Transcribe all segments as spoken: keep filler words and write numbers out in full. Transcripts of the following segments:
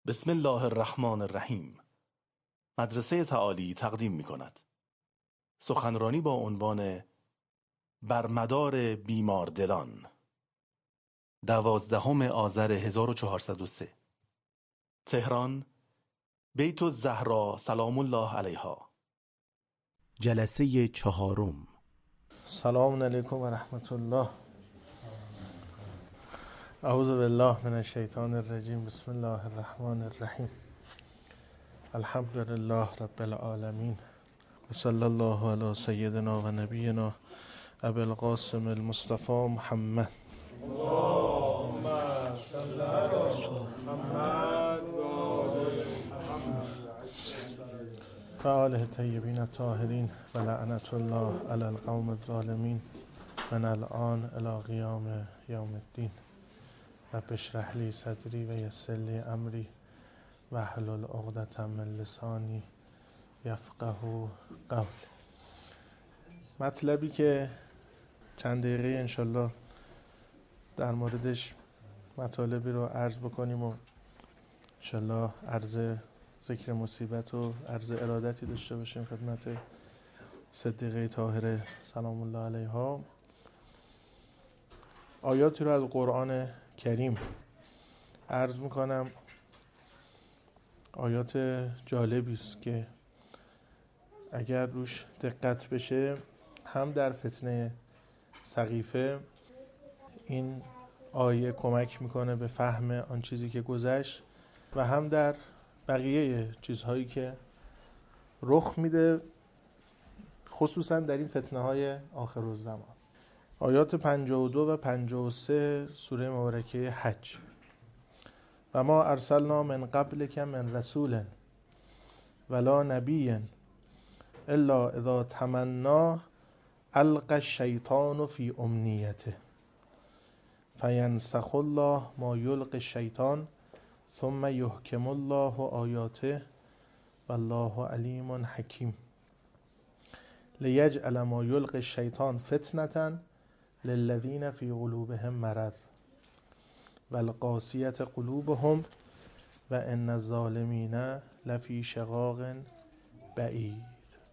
بسم الله الرحمن الرحیم. مدرسه تعالی تقدیم می کند سخنرانی با عنوان بر مدار بیمار دلان، دوازدهم آذر هزار و چهارصد و سه، تهران، بیت الزهرا سلام الله علیها. جلسه چهارم. سلام علیکم و رحمت الله. اعوذ بالله من الشیطان الرجیم. بسم الله الرحمن الرحیم. الحمد لله رب العالمین و صلی الله علی سیدنا و نبینا ابی القاسم المصطفى محمد. اللهم صل علی محمد و آله طیبین الطاهرین و لعنت الله علی القوم الظالمین من الآن الی قیام یوم الدین. رب اشرح لی صدری و یسر لی امری واحلل عقدة من لسانی یفقهوا قولی. مطلبی که چند دقیقه انشالله در موردش مطالبی رو عرض بکنیم و انشالله عرض ذکر مصیبت و عرض ارادتی داشته باشیم خدمت صدیقه طاهره سلام الله علیها. آیاتی رو از قرآن کریم عرض میکنم. آیات جالبی است که اگر روش دقت بشه هم در فتنه سقیفه این آیه کمک میکنه به فهم آن چیزی که گذشت و هم در بقیه چیزهایی که رخ میده، خصوصا در این فتنه های آخرالزمان. آیات پنجاه و دو و پنجاه و سه سوره مبارکه حج. و ما ارسلنا من قبلک من رسول ولا نبی الا اذا تمنی القى الشیطان فی امنیته فینسخ الله ما یلقی الشیطان ثم یحکم الله آیاته والله علیم حکیم. لیجعل ما یلقی الشیطان فتنة للذین فی قلوبهم مرض والقاسیة قلوبهم و ان الظالمین لفی شقاق بعید.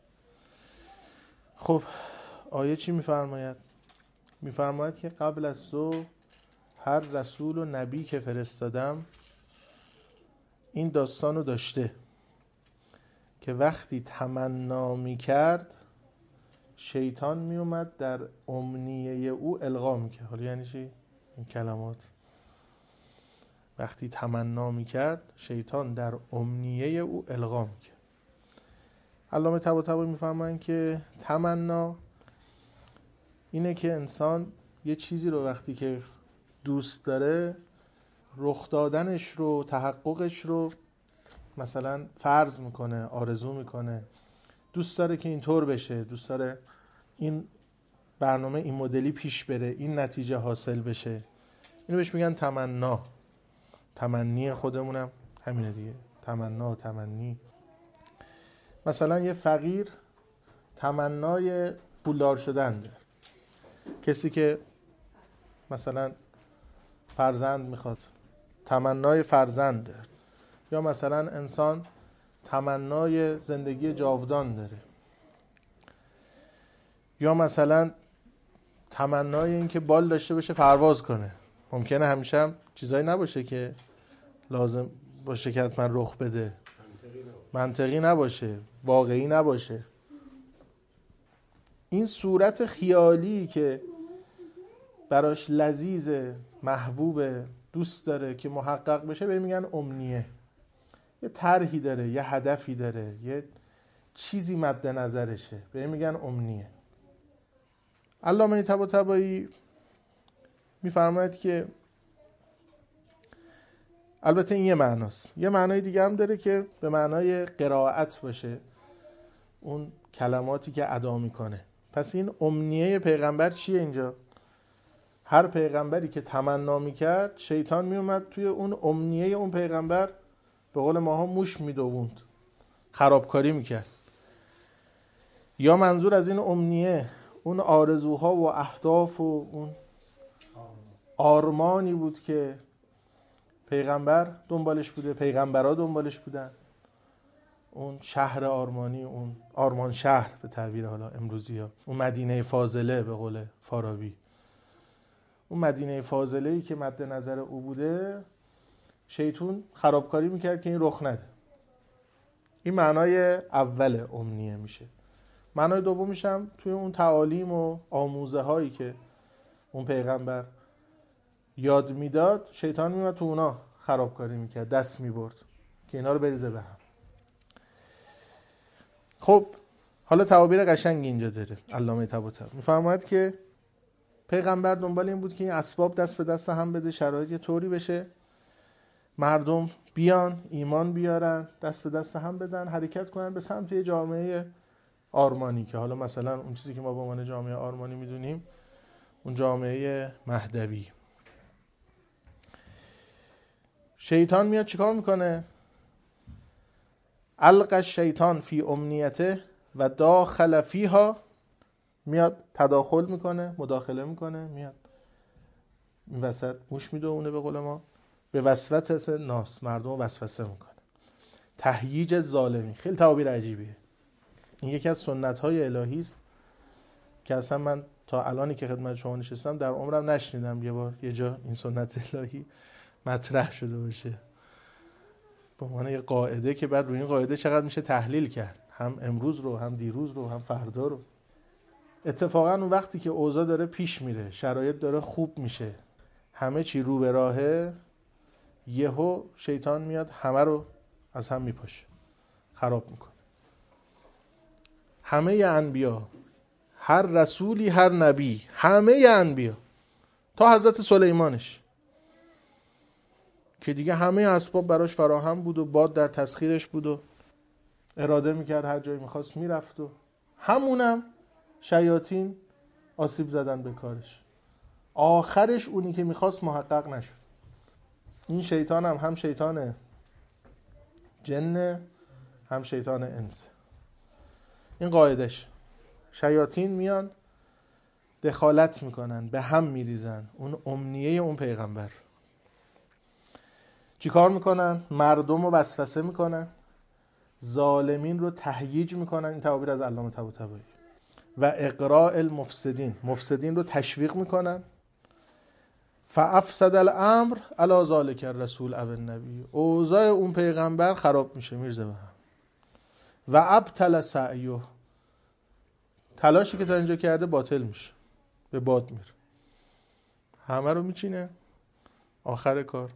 خب آیه چی میفرماید؟ میفرماید که قبل از تو هر رسول و نبی که فرستادم این داستان رو داشته که وقتی تمنا میکرد شیطان میومد در امنیه او القا میکرد. حالا یعنی چی این کلمات؟ وقتی تمنا میکرد شیطان در امنیه او القا میکرد. علامه طباطبایی میفهمن که تمنا اینه که انسان یه چیزی رو وقتی که دوست داره رخ دادنش رو، تحققش رو مثلا فرض میکنه، آرزو میکنه، دوست داره که اینطور بشه، دوست داره این برنامه این مدلی پیش بره، این نتیجه حاصل بشه. اینو بهش میگن تمنا. تمنی خودمونم همینه دیگه، تمنا و تمنی. مثلا یه فقیر تمنای پولدار شدن داره، کسی که مثلا فرزند میخواد تمنای فرزند داره، یا مثلا انسان تمنای زندگی جاودان داره، یا مثلا تمنای این که بال داشته باشه پرواز کنه. ممکنه همیشه هم چیزایی نباشه که لازم باشه که حتما رخ بده، منطقی نباشه، واقعی نباشه. این صورت خیالی که براش لذیذه، محبوبه، دوست داره که محقق بشه به میگن امنیه. یه طرحی داره، یه هدفی داره، یه چیزی مد نظرشه، به میگن امنیه. علامه طباطبایی میفرماید که البته این یه معناست، یه معنای دیگه هم داره که به معنای قرائت باشه اون کلماتی که ادا میکنه. پس این امنیه پیغمبر چیه اینجا؟ هر پیغمبری که تمنا میکرد شیطان میومد توی اون امنیه اون پیغمبر، به قول ماها موش میدووند، خرابکاری میکرد. یا منظور از این امنیه اون آرزوها و اهداف و اون آرمانی بود که پیغمبر دنبالش بوده، پیغمبرها دنبالش بودن. اون شهر آرمانی، اون آرمان شهر به تعبیر حالا امروزی ها، اون مدینه فاضله به قول فارابی، اون مدینه فاضله ای که مد نظر او بوده، شیطان خرابکاری میکرد که این رخ نده. این معنای اول امنیه میشه. معنای دومیش هم توی اون تعالیم و آموزه هایی که اون پیغمبر یاد میداد، شیطان میومد تو اونا خرابکاری میکرد، دست میبرد که اینا رو بریزه به هم. خب حالا تعابیر قشنگ اینجا داره علامه طباطبایی میفرماید که پیغمبر دنبال این بود که این اسباب دست به دست هم بده، شرایط یه طوری بشه مردم بیان ایمان بیارن، دست به دست هم بدن، حرکت کنن به سمت یه جامعه آرمانی که حالا مثلا اون چیزی که ما به عنوان جامعه آرمانی میدونیم اون جامعه مهدوی. شیطان میاد چیکار میکنه؟ القى الشیطان فی امنیته و داخل فیها، میاد تداخل میکنه، مداخله میکنه، میاد این وسط موش میدونه به قول ما، به وسوسه ناس، مردم وسوسه میکنه. تهییج ظالمی، خیلی تعبیر عجیبیه. این یکی از سنت‌های الهی است که اصلا من تا الانی که خدمت شما نشستم در عمرم نشنیدم یه بار یه جا این سنت الهی مطرح شده باشه به عنوان یه قاعده که بعد روی این قاعده چقدر میشه تحلیل کرد، هم امروز رو، هم دیروز رو، هم فردا رو. اتفاقا اون وقتی که اوضاع داره پیش میره، شرایط داره خوب میشه، همه چی رو به راهه، یهو شیطان میاد همه رو از هم میپاشه، خراب میکنه. همه انبیا، هر رسولی، هر نبی، همه انبیا تا حضرت سلیمانش که دیگه همه اسباب براش فراهم بود و باد در تسخیرش بود و اراده میکرد هر جایی میخواست میرفت و همونم شیاطین آسیب زدن به کارش. آخرش اونی که میخواست محقق نشد. این شیطان هم هم شیطان جن هم شیطان انس. این قاعدش. شیاطین میان دخالت میکنن، به هم میریزن اون امنیه اون پیغمبر. چی کار میکنن؟ مردم رو وسوسه میکنن، ظالمین رو تهییج میکنن. این تعبیر از علامه طباطبایی. و اقراء المفسدین، مفسدین رو تشویق میکنن. فافسد الامر علی ذلک الرسول او النبی، اوضاع اون پیغمبر خراب میشه، میرزه به هم. و ابطل سعیه، تلاشی که تا اینجا کرده باطل میشه، به باد میره، همه رو میچینه آخر کار.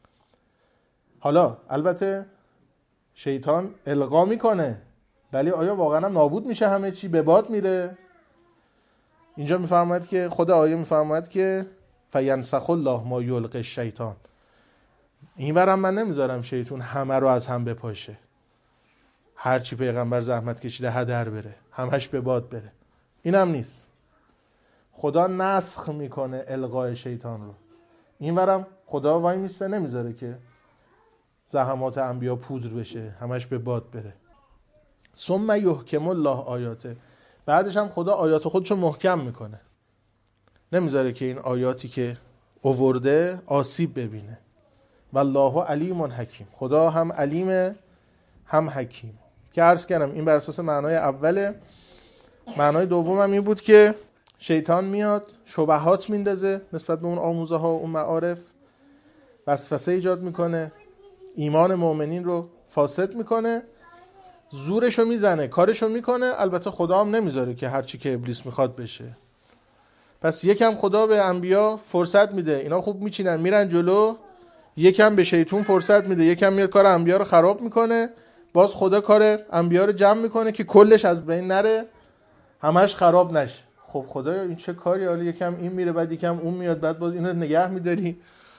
حالا البته شیطان القا میکنه، ولی آیا واقعا هم نابود میشه همه چی؟ به باد میره. اینجا میفرماید که خود آیه میفرماید که فینسخ الله ما یلقی الشیطان، این برم من نمیذارم شیطان همه رو از هم بپاشه، هرچی پیغمبر زحمت کشیده هدر بره، همش به باد بره. اینم نیست. خدا نسخ میکنه القای شیطان رو. این برم خدا وای میسته نمیذاره که زحمات انبیا پودر بشه، همش به باد بره. ثم یحکم الله آیاته، بعدش هم خدا آیات خودشو محکم میکنه، نمیذاره که این آیاتی که آورده آسیب ببینه. والله علیم حکیم، خدا هم علیم هم حکیم. که عرض کردم این بر اساس معنای اوله. معنای دوم هم این بود که شیطان میاد شبهات میندازه نسبت به اون آموزه ها و اون معارف، وسوسه ایجاد میکنه، ایمان مؤمنین رو فاسد میکنه، زورشو میزنه، کارشو میکنه. البته خدا هم نمیذاره که هرچی که ابلیس میخواد بشه. پس یکم خدا به انبیا فرصت میده، اینا خوب میچینن میرن جلو، یکم به شیطان فرصت میده، یکم میاد کار انبیا رو خراب میکنه، باز خدا کار انبیا رو جمع میکنه که کلش از بین نره، همش خراب نشه. خب خدایا این چه کاری؟ حالا یکم این میره بعد یکم اون میاد بعد باز اینو نگه میداری،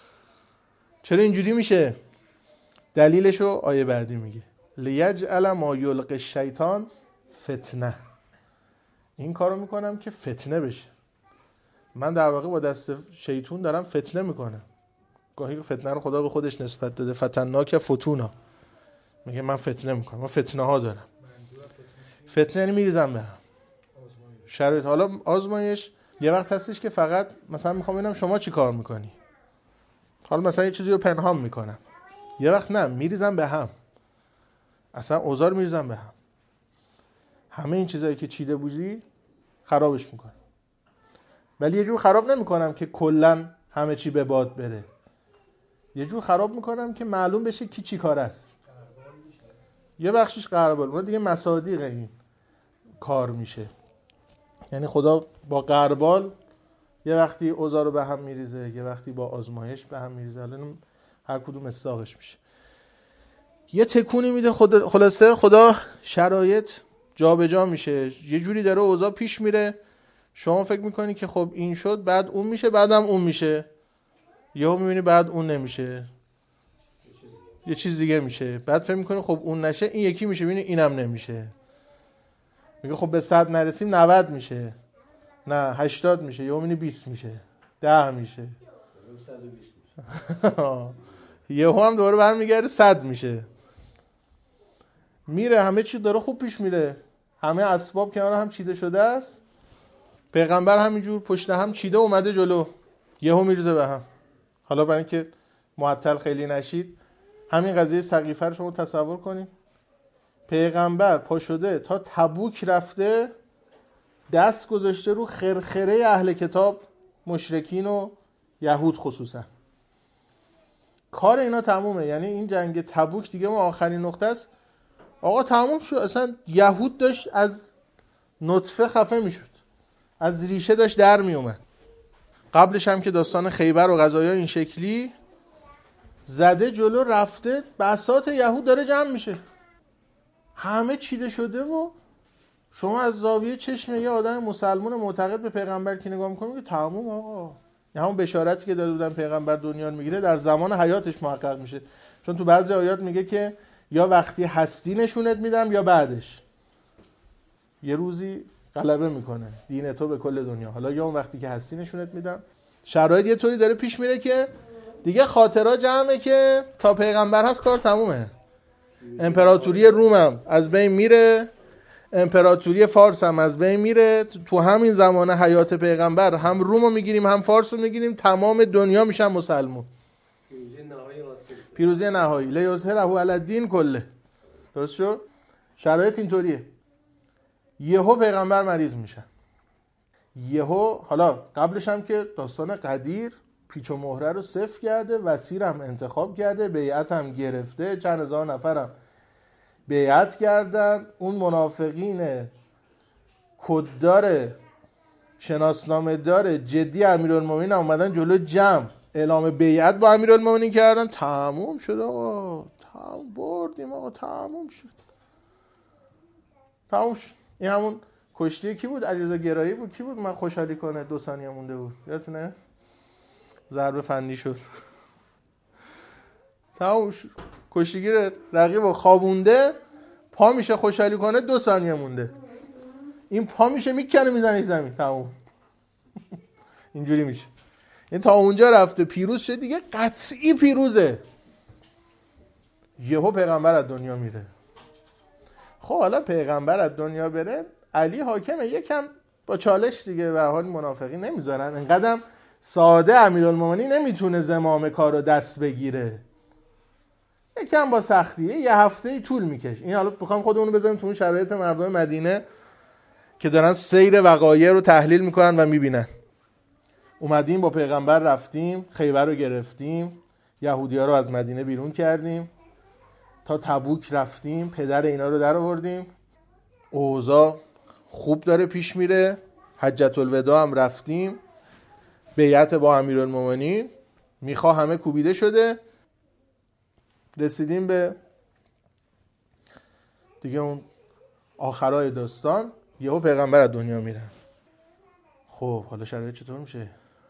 چرا اینجوری میشه؟ دلیلشو آیه بعدی میگه لیجعل ما یلقی الشیطان فتنه. این کارو میکنم که فتنه بشه. من در واقع با دست شیطان دارم فتنه میکنم. گاهی فتنه رو خدا به خودش نسبت داده، فتناک فتونا، میگه من فتنه میکنم، من فتنه ها دارم. فتنه یعنی میریزم به هم شرایط. حالا آزمایش یه وقت هستش که فقط مثلا میخوام ببینم شما چی کار میکنی، حالا مثلا یه چیزی رو پنهان میکنم، یه وقت نه میریزم به هم، اصلا اوضاع رو میریزم به هم. همه این چیزایی که چیده بودی خرابش میکنم، ولی یه جور خراب نمیکنم که کلا همه چی به باد بره. یه جور خراب میکنم که معلوم بشه کی چی کار است. یه بخشش قربال اون دیگه مصادیق این کار میشه. یعنی خدا با قربال یه وقتی اوضاع رو به هم میریزه، یه وقتی با آزمایش به هم میریزه. الان هر کدوم استاقش میشه. یه تکونی میده خدا، خلاصه خدا شرایط جا به جا میشه، یه جوری داره اوضاع پیش میره. شما فکر میکنی که خب این شد، بعد اون میشه، بعدم اون میشه، یهو میبینی بعد اون نمیشه، یه چیز دیگه میشه. بعد فکر میکنی خب اون نشه، این یکی میشه، میبینی اینم نمیشه. میگه خب به صد نرسیم نود میشه، نه هشتاد میشه، یهو میبینی بیست میشه، ده میشه، یهو هم دوباره برمیگرده صد میشه. میره همه چی داره خوب پیش میره، همه اسباب کنار هم چیده شده است. پیغمبر همینجور پشت هم چیده اومده جلو، یهو میریزه به هم. حالا برای اینکه معطل خیلی نشید، همین قضیه سقیفه رو شما تصور کنید. پیغمبر پا شده تا تبوک رفته، دست گذاشته رو خرخره اهل کتاب، مشرکین و یهود خصوصا. کار اینا تمومه. یعنی این جنگ تبوک دیگه ما آخرین نقطه است. آقا تموم شد. اصلا یهود داشت از نطفه خفه میشد، از ریشه داشت در می اومد. قبلش هم که داستان خیبر و غزایا این شکلی زده جلو رفته، بساط یهود داره جمع میشه، همه چیده شده. و شما از زاویه چشم یه آدم مسلمان معتقد به پیغمبر که نگاه میکنید که تموم آقا، یه همون بشارتی که داده بودن پیغمبر دنیا رو میگیره در زمان حیاتش محقق میشه. چون تو بعضی آیات میگه که یا وقتی هستی نشونت میدم یا بعدش، یه روزی غلبه میکنه دین تو به کل دنیا. حالا یا اون وقتی که هستی نشونت میدم. شرایط یه طوری داره پیش میره که دیگه خاطرها جمعه که تا پیغمبر هست کار تمومه. امپراتوری روم هم از بین میره، امپراتوری فارس هم از بین میره. تو همین زمان حیات پیغمبر هم رومو میگیریم هم فارس رو میگیریم، تمام دنیا میشن مسلمون. پیروزی نهایی لیظهره علی الدین کله. درست شد؟ شرایط اینطوریه. یهو پیغمبر مریض میشه. یهو حالا قبلش هم که داستان قدیر پیچ و مهره رو صفر کرده، وزیر هم انتخاب کرده، بیعت هم گرفته، چند هزار نفرم بیعت کردن. اون منافقین کددار شناسنامه داره جدی امیرالمومنین اومدن جلو جمع اعلام بیعت با امیرالمومنین کردن. تموم شد آقا، تموم بردیم آقا، تموم شد، تموم شد. این همون کشتی کی بود؟ علیرضا گرایی بود. کی بود من خوشحالی کنه دو ثانیه مونده بود، یادتونه؟ ضربه فنی شد. تموم شد. کشتیگیر رقیب خوابونده، پا میشه خوشحالی کنه دو ثانیه مونده، این پا میشه میکنه میزنه زمین، تموم. اینجوری میشه. این تا اونجا رفته پیروز شد دیگه، قطعی پیروزه. یهو پیغمبر از دنیا میره. خب حالا پیغمبر از دنیا بره، علی حاکمه، یکم با چالش دیگه، به حال منافقی نمیذارن اینقدر ساده امیرالمومنین نمیتونه زمام کار رو دست بگیره، یکم با سختیه، یه هفته طول میکشه. این حالا بخوام خودمون رو بذاریم تو اون شرایط مردم مدینه که دارن سیر وقایع رو تحلیل میکنن و میبینن. اومدیم با پیغمبر رفتیم، خیبر رو گرفتیم، یهودی‌ها رو از مدینه بیرون کردیم، تا تبوک رفتیم، پدر اینا رو در آوردیم، اوضاع خوب داره پیش میره. حجت الوداع هم رفتیم، بیعت با امیرالمومنین، میخوا همه کوبیده شده. رسیدیم به دیگه اون آخرای داستان، یهو پیغمبر از دنیا میره. خب حالا شرایط چطور میشه؟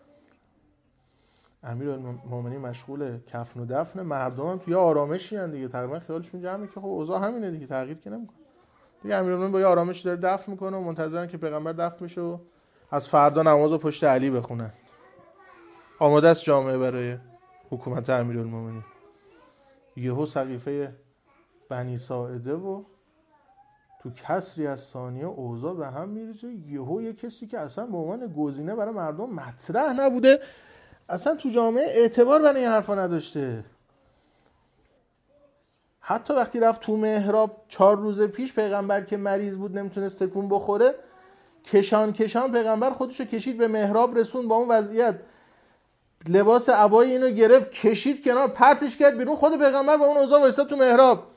امیرالمومنین مشغول کفن و دفن، مردم هم توی آرامشی ان دیگه، تقریبا خیالشون جمعه که خب اوضاع همینه دیگه، تغییر که نمیکنه دیگه. امیرالمومنین با یه آرامش داره دفن میکنه و منتظرن که پیغمبر دفن بشه و از فردا نمازو پشت علی بخونن. آماده است جامعه برای حکومت امیرالمومنین. یهو سقیفه بنی ساعده و تو کسری از ثانیه اوضاع به هم میریزه. یهو یه کسی که اصلا به عنوان گزینه برای مردم مطرح نبوده اصلا تو جامعه اعتبار برای این حرفا نداشته. حتی وقتی رفت تو محراب چهار روز پیش پیغمبر که مریض بود نمیتونست تکون بخوره، کشان کشان پیغمبر خودشو کشید به محراب رسون، با اون وضعیت لباس عبای اینو گرفت کشید کنار پرتش کرد بیرون، خود پیغمبر با اون اوضاع وایساد تو محراب.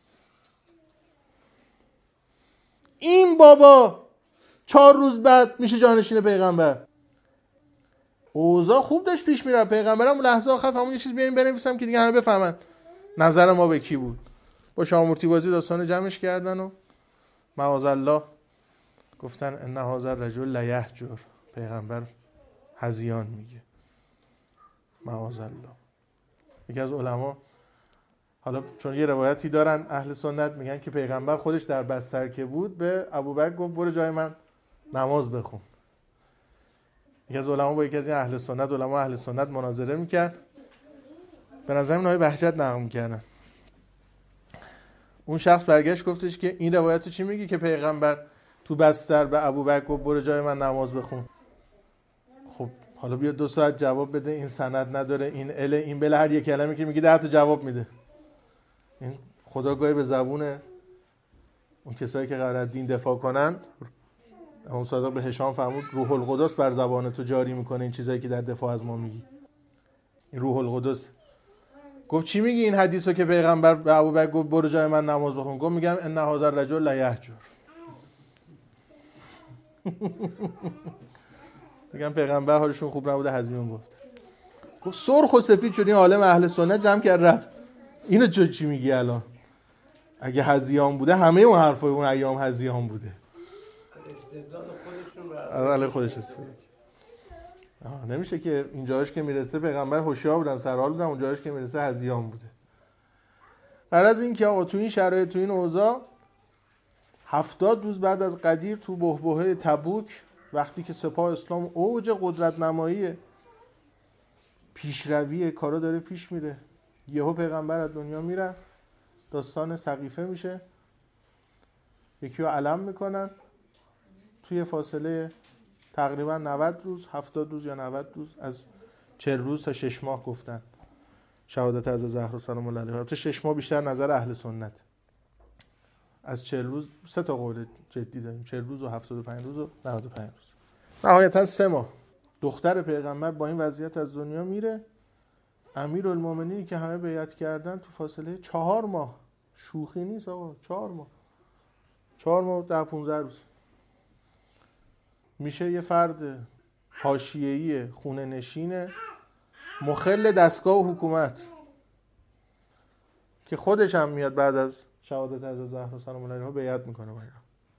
این بابا چهار روز بعد میشه جانشین پیغمبر. اوضاع خوب داشت پیش میره. پیغمبرم لحظه آخر فهمون یه چیز بیاریم بنویسم که دیگه همه بفهمن نظر ما به کی بود. با شامورتی بازی داستان جمعش کردن و معاذالله گفتن ان هذا الرجل لیهجر، پیغمبر هذیان میگه معاذالله. یکی از علما، حالا چون یه روایتی دارن اهل سنت میگن که پیغمبر خودش در بستر که بود به ابوبکر گفت برو جای من نماز بخون. یکی از علما با یکی از این اهل سنت، علما اهل سنت مناظره میکرد، به نظر من آیه بهجت نقل میکردن. اون شخص برگشت گفتش که این روایتو چی میگی که پیغمبر تو بستر به ابوبکر گفت برو جای من نماز بخون؟ خب حالا بیا دو ساعت جواب بده، این سند نداره، این ال این بل، هر یک کلمه که میگی ده تا جواب میده. این خدا گاهی به زبون اون کسایی که قرار دین دفاع کنن، اون صادق به هشام فرمود روح القدس بر زبان تو جاری میکنه این چیزایی که در دفاع از ما میگی. این روح القدس گفت چی میگی این حدیثو که پیغمبر به ابوبکر گفت برو جای من نماز بخون؟ گفت میگم ان هذا الرجل لیهجر. میگم پیغمبر حالشون خوب نبوده هزیون گفت. گفت سرخ و سفید شد. این عالم اهل سنت جمع کرد رفت اینو چه چی میگی الان؟ اگه هزیان بوده همه اون حرفای اون ایام هزیان بوده. استدلال خودشون علی خودش استفاده. آه نمیشه که اینجاش که میرسه پیغمبر هوشیار بودن سرحال بودن، اونجاش که میرسه هزیان بوده. بعد از این که آقا تو این شرایط تو این اوضاع هفتاد روز بعد از غدیر تو بحبوحه تبوک، وقتی که سپاه اسلام اوج قدرت نمایی پیشروی کارا داره پیش میره، یهو پیغمبر از دنیا میره، داستان سقیفه میشه، یکی رو علم میکنن، توی فاصله تقریبا نود روز، هفتاد روز یا نود روز، از چهل روز تا شش ماه گفتن شهادت از زهرا سلام الله علیها. تا شش ماه بیشتر نظر اهل سنت. از چهل روز سه تا قول جدی داریم، چهل روز و هفتاد و پنج روز و نود و پنج روز. نهایتا سه ماه دختر پیغمبر با این وضعیت از دنیا میره. امیرالمومنینی که همه بیعت کردن تو فاصله چهار ماه، شوخی نیست آقا، چهار ماه چهار ماه ده پونزده روز میشه یه فرد حاشیه‌ای خونه نشین مخل دستگاه و حکومت که خودش هم میاد بعد از شهادت از زهرا سلام الله علیها بیعت میکنه با اینا.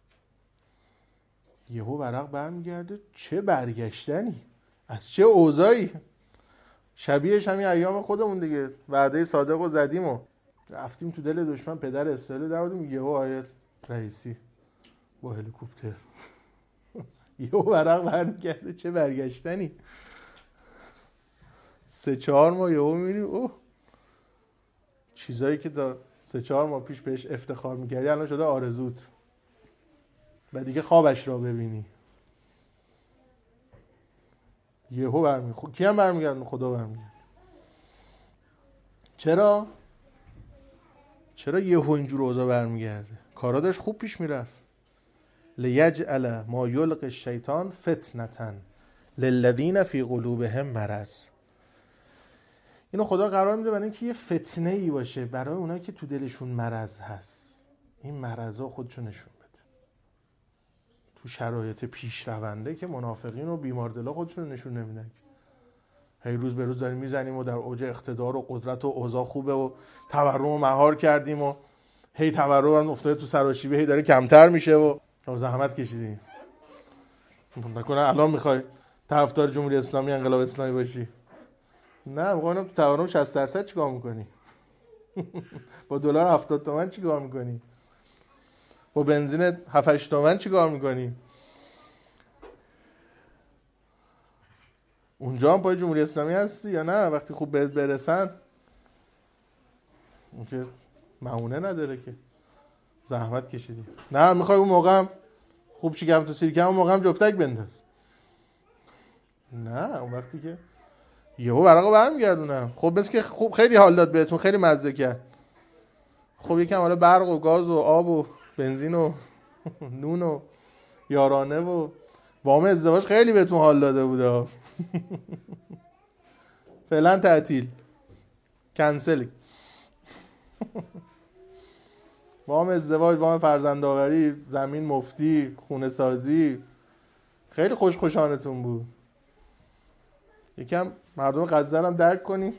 یهو ورق برمیگرده، چه برگشتنی، از چه اوضاعی. شبیهش همین ایام خودمون دیگه، وعده صادق رو زدیم و رفتیم تو دل دشمن پدر استعلا دادیم، یهو آیه رئیسی با هلیکوپتر یهو ورق برمیگرده، چه برگشتنی. سه چهار ماه یهو میبینی اوه چیزایی که تا سه چهار ماه پیش بهش افتخار میکردی الان شده آرزوت و دیگه خوابش را ببینی. یهو برمی خب کی هم برمیگرده؟ خدا برمیگرده. چرا؟ چرا یهو اینجور اوضاع برمیگرده؟ کارا داشت خوب پیش میرفت. لیجعل ما یلقی الشیطان فتنة للذین فی قلوبهم مرض. اینو خدا قرار میده برای اینکه یه فتنه ای باشه برای اونایی که تو دلشون مرض هست. این مرضا خودشون نشون بده تو شرایط پیش رونده که منافقین و بیماردلا خودشون نشون نمیدن. هی روز به روز داریم میزنیم و در اوج اقتدار و قدرت و اوضاع خوبه و تورم و مهار کردیم و هی تورم هم افتاده تو سراشیبی، هی داره کمتر میشه و زحمت کشیدیم. نکنه الان میخوای طرفدار جمهوری اسلامی انقلاب اسلامی باشی؟ نه، میگم تو تورم شصت درصد چیکار میکنی؟ با دلار هفتاد تومن چیکار میکنی؟ با بنزین هفت هشت تومن چیکار میکنی؟ اونجا هم پای جمهوری اسلامی هستی یا نه؟ وقتی خوب بهت برسن اون که معونه نداره که زحمت کشیدی. نه، میخوای اون موقع هم خوب شکم تو سیرکم اون موقع هم جفتک بنداز. نه، اون وقتی که یهو ورقو برمیگردونم. خب بس که خوب خیلی حال داد بهتون، خیلی مزه کرد. خب یکم حالا برق و گاز و آب و بنزین و نون و یارانه و وام ازدواج خیلی بهتون حال داده بوده. فعلا تعطیل، کنسل. وام ازدواج، وام فرزندآوری، زمین مفتی، خونه سازی، خیلی خوش خوشانتون بود. یکم مردم غزه هم درک کنیم.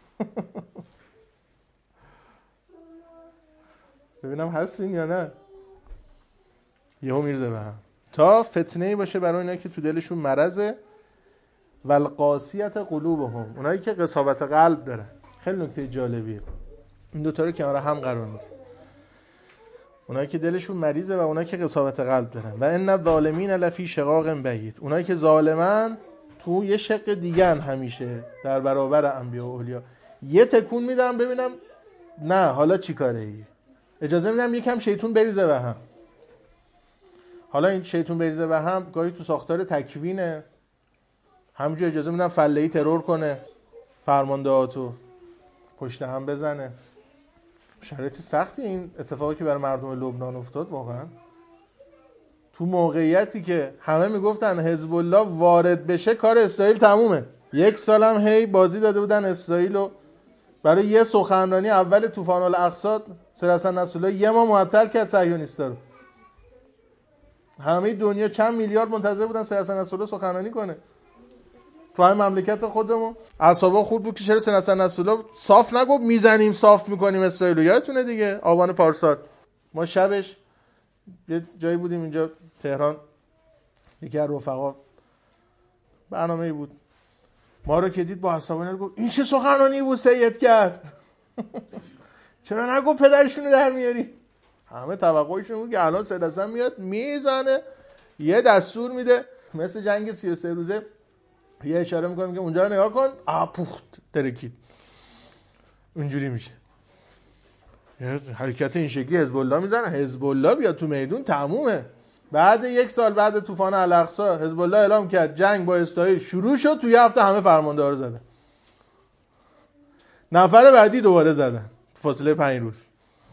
ببینم هستین یا نه. یهو میرزه به هم تا فتنه‌ای باشه برای اینا که تو دلشون مرضه. والقاسیت قلوبهم، اونایی که قساوت قلب دارن. خیلی نکته جالبیه این دو تا رو کنار هم قرار میده. اونایی که دلشون مریضه و اونایی که قساوت قلب دارن. و ان الظالمین لفی شقاق بعید، اونایی که ظالمن تو یه شق دیگه همیشه در برابر انبیا و اولیا. یه تکون میدم ببینم نه حالا چی کاره ای، اجازه میدم یکم شیطون بریزه به هم. حالا این شیطون بریزه به هم گاهی تو ساختار تکوینه، همونجور اجازه میدم فله‌ای ترور کنه، فرماندهاتو پشت هم بزنه. شرایط سختی این اتفاقی که برای مردم لبنان افتاد. واقعا تو موقعیتی که همه میگفتن حزب الله وارد بشه کار اسرائیل تمومه. یک سالم هی بازی داده بودن اسرائیلو برای یه سخنرانی اول طوفان الاقصی. سر حسن نصرالله یه ما معطل کرد صهیونیستا رو. همه دنیا چند میلیارد منتظر بودن سر حسن نصرالله سخنرانی کنه. تو همین مملکت خودمون اعصابا خورد بود که چرا سر حسن نصرالله صاف نگفت میزنیم صاف میکنیم اسرائیلو. یادتونه دیگه آبان پارسال ما شبش یه جایی بودیم اینجا تهران، یکی از رفقا برنامه‌ای بود ما رو که دید با عصبانیت گفت این چه سخنرانی بود سید کرد. چرا نگو پدرشونو در میاری؟ همه توقعشون بود که الان سید حسن میاد میزنه یه دستور میده مثل جنگ سی و سه روزه، یه اشاره میکنه که اونجا رو نگاه کن، آ پخت ترکید. اونجوری میشه یه حرکت این شکلی حزب الله میزنه. حزب الله بیاد تو میدون تمومه. بعد یک سال بعد طوفان الاقصی حزب الله اعلام کرد جنگ با اسرائیل شروع شد. تو یه هفته همه فرمانده‌ها رو زدن. نفر بعدی دوباره زدن فاصله پنج روز.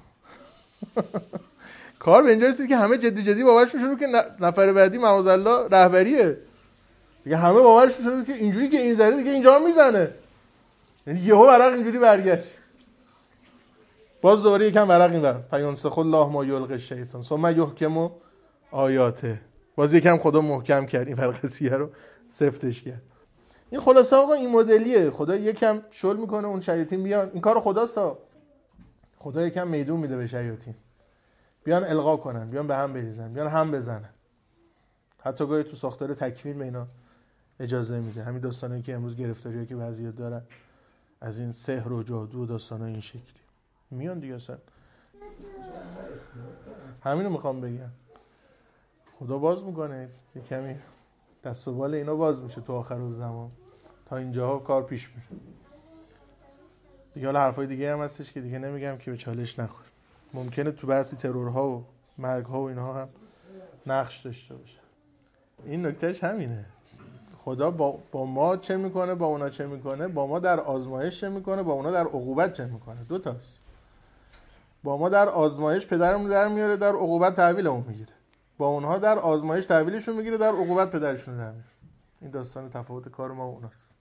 کار به اینجا رسید که همه جدی جدی باورشون شروع که نفر بعدی معاذالله رهبریه دیگه. همه باورشون شروع که اینجوری که این زده دیگه اینجا هم میزنه. یعنی یهو ورق اینجوری برگشت. باز دوباره یکم ورق این ور فینسخ الله ما یلقی الشیطان ثم یحکم آیاته. باز یکم خدا محکم کرد این ورقسیه رو سفتش کرد. این خلاصه آقا این مدلیه. خدا یکم شل میکنه اون شیاطین بیان. این کار خداست. خدا یکم میدون میده به شیاطین بیان القا کنن، بیان به هم بریزن، بیان هم بزنن. حتی گاهی تو ساختار تکوین به اینا اجازه میده. همین داستانی که امروز گرفتاریایی که بعضی‌ها دارن از این سحر و جادو و داستانای این شکلی میان دیگه. اصلا همینو میخوام بگم. خدا باز میکنه یه کمی دست و بال اینا باز میشه تو آخر الزمان. تا اینجاها کار پیش میره دیگه. حالا حرفای دیگه هم هستش که دیگه نمیگم که به چالش نخور. ممکنه تو بحثی ترورها و مرگها و اینها هم نقش داشته باشه. این نکتهش همینه. خدا با, با ما چه میکنه، با اونا چه میکنه. با ما در آزمایش چه میکنه، با اونا در عقوبت چه میکنه. دو تاست. با ما در آزمایش پدرمون در میاره، در عقوبت تحویلمون میگیره. با اونها در آزمایش تحویلشون میگیره، در عقوبت پدرشون در میاره. این داستان تفاوت کار ما و اوناست.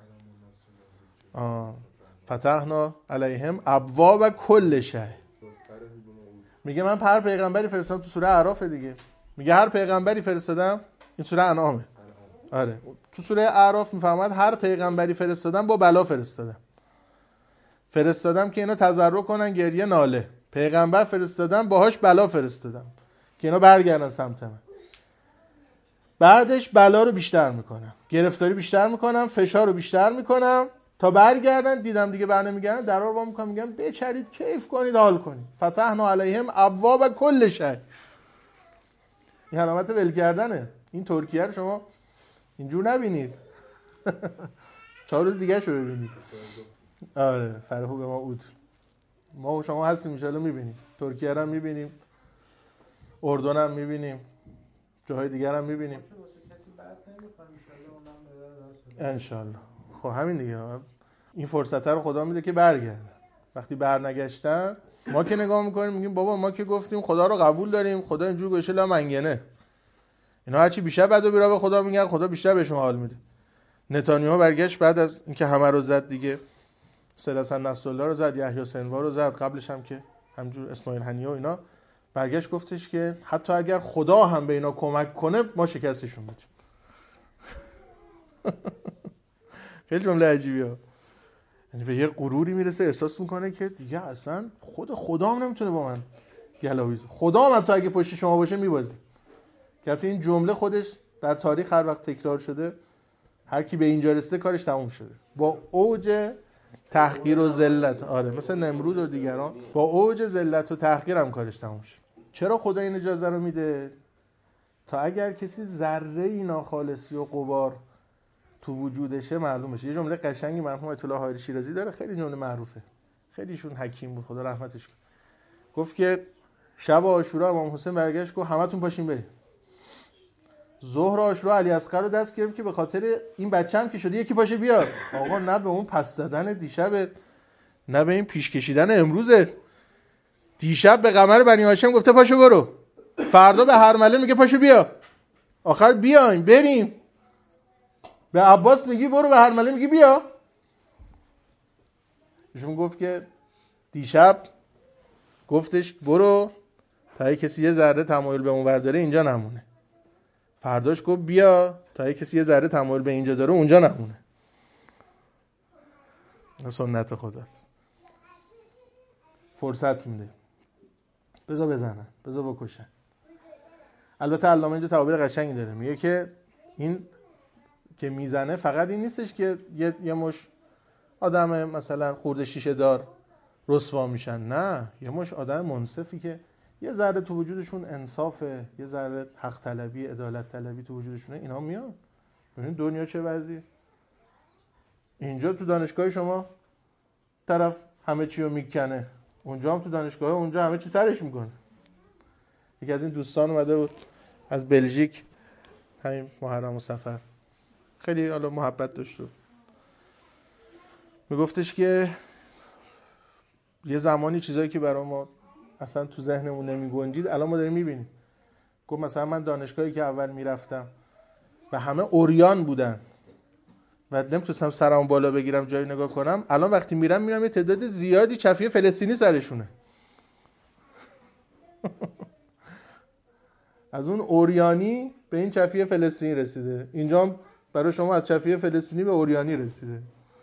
آه. فتحنا علیهم ابواب کل شیء. میگه من هر پیغمبری فرستادم. تو سوره اعراف دیگه میگه هر پیغمبری فرستادم. این سوره انعامه. آره تو سوره اعراف میفهمد هر پیغمبری فرستادم با بلا فرستادم. فرستادم که اینا تضرع کنن، گریه ناله. پیغمبر فرستادم باهاش بلا فرستادم که اینا برگردن سمت من. بعدش بلا رو بیشتر میکنم، گرفتاری بیشتر میکنم، فشار رو بیشتر میکنم تا برگردن. دیدم دیگه بر نمیگردن، درا رو وا میکنم میگم بچرید کیف کنید حال کنید. فتحنا علیهم ابواب کل شیء. این علامت ول کردنه. این ترکیه رو شما اینجور نبینید. چهار روز دیگه شو ببینید. آره فرحو به ما اود. ما و شما هستیم ان شاءالله میبینیم. ترکیه رو هم میبینیم، اردن هم میبینیم، جاهای دیگر هم میبینیم ان شاءالله. خب همین دیگه، این فرصت رو خدا میده که برگردن. وقتی برنگشتن ما که نگاه میکنیم میگیم بابا ما که گفتیم خدا رو قبول داریم، خدا اینجور گوشه لا منگنه. اینا هرچی بیشتر بدو بیرا به خدا میگن، خدا بیشتر بهشون حال میده. نتانیاهو برگشت بعد از اینکه همه رو زد دیگه، سلسن نصرالله رو زد، یحیی سنوار رو زد، قبلش هم که همجور اسماعیل هنیه و اینا، برگشت گفتش که حتی اگر خدا هم به اینا کمک کنه ما شکستشون میدیم. خیلی جمله عجیبیه. یعنی به یه غروری میرسه احساس میکنه که دیگه اصلا خود خدا هم نمیتونه با من گلاویز، خدا هم حتی اگه پشت شما باشه میبازه. که حتی این جمله خودش در تاریخ هر وقت تکرار شده، هر کی به اینجا رسیده کارش تموم شده. با اوج تحقیر و ذلت، آره مثل نمرود و دیگران، با اوج ذلت و تحقیر هم کارش تموم شد. چرا خدا این اجازه رو میده؟ تا اگر کسی ذره ای ناخالصی و غبار تو وجودشه معلوم بشه. یه جمله قشنگی مرحوم آیت الله حائری شیرازی داره، خیلی جمله معروفه، خیلیشون حکیم بود خدا رحمتش کنه. گفت که شب عاشورا امام حسین برگشت گفت همتون پاشین بریم. ظهر عاشورا علی اصغر رو دست گرفت که به خاطر این بچه‌م که شده یکی پاشه بیار. آقا نه به اون پس زدن دیشب، نه به این پیش کشیدن امروزه. دیشب به قمر بنی هاشم گفته پاشو برو، فردا به هرمله میگه پاشو بیا، آخر بیایم بریم. به عباس میگی برو، به هرمله میگی بیا. ایشون گفت که دیشب گفتش برو تا کسی یه ذره تمایل به اون ور داره اینجا نمونه، فرداش گفت بیا تا کسی یه ذره تمایل به اینجا داره اونجا نمونه. این سنت خداست. فرصت میده، بذار بزنن، بذار بکشن. البته علامه اینجا تعابیر قشنگی داره، میگه که این که میزنه فقط این نیستش که یه, یه مش آدم مثلا خورده شیشه دار رسوا میشن، نه، یه مش آدم منصفی که یه ذره تو وجودشون انصافه، یه ذره حق طلبی، عدالت طلبی تو وجودشونه، اینا میان. ببین دنیا چه وضعیه. اینجا تو دانشگاه شما طرف همه چی رو میکنه، اونجا هم تو دانشگاه اونجا همه چی سرش میکنه. یکی از این دوستان اومده بود از بلژیک، همین محرم و صفر، خیلی حالا محبت داشت و میگفتش که یه زمانی چیزایی که برای ما اصلا تو ذهنمون نمیگنجید الان ما داریم میبینیم. گفت مثلا من دانشگاهی که اول میرفتم و همه اوریان بودن و نمیتونستم سرم بالا بگیرم جایی نگاه کنم، الان وقتی میرم میرم یه تعداد زیادی چفیه فلسطینی سرشونه. از اون اوریانی به این چفیه فلسطینی رسیده، اینجا هم برای شما از چفیه فلسطینی به اوریانی رسیده.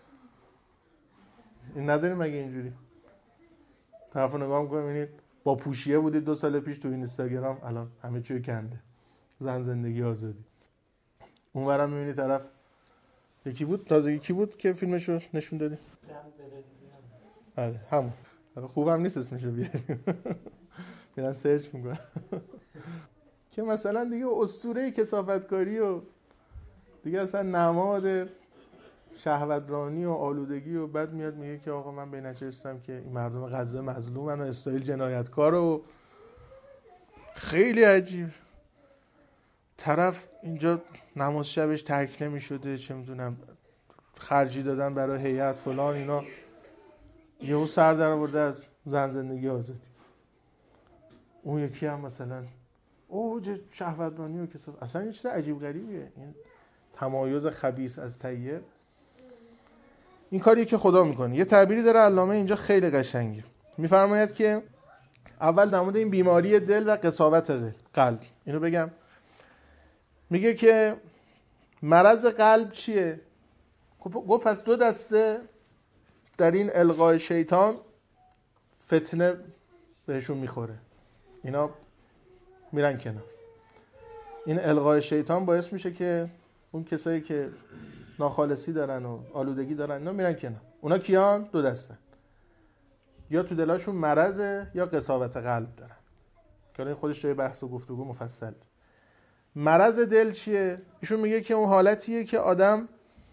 این نداریم مگه اینجوری؟ طرفو نگاه می‌کنید می‌بینید با پوشیه بودید دو سال پیش تو اینستاگرام، الان همه چی کنده، زن زندگی آزادی. اونورم می‌بینید طرف یکی بود، تازه یکی بود که فیلمشو نشون دادیم. آره همون. خوبم نیست اسمشو بیاریم. میرن سرچ می‌کنن. که مثلا دیگه اسطوره کثافتکاری و دیگه اصلا نماد شهوترانی و آلودگی و بعد میاد میگه که آقا من به نچستم که این مردم غزه مظلومن و اسرائیل جنایتکار و خیلی عجیب. طرف اینجا نماز شبش ترک نمی‌شده، چه میدونم خرجی دادن برای هیئت فلان اینا، یهو سر در آورده از زن زندگی آزادی. اون یکی هم مثلا اوج شهوترانی و کسافت. اصلا این چیز عجیب غریبیه، این تمایز خبیث از طیب. این کاریه که خدا میکنه. یه تعبیری داره علامه اینجا خیلی قشنگه، میفرماید که اول در مورد این بیماری دل و قساوت قلب اینو بگم. میگه که مرض قلب چیه؟ گفت پس دو دسته در این القای شیطان فتنه بهشون میخوره، اینا میرن کنار. این القای شیطان باعث میشه که اون کسایی که ناخالصی دارن و آلودگی دارن اینا میرن کنار. اونا کیان؟ دو دستن، یا تو دلاشون مرضه یا قساوت قلب دارن، که این خودش جای بحث و گفتگو مفصل. مرض دل چیه؟ ایشون میگه که اون حالتیه که آدم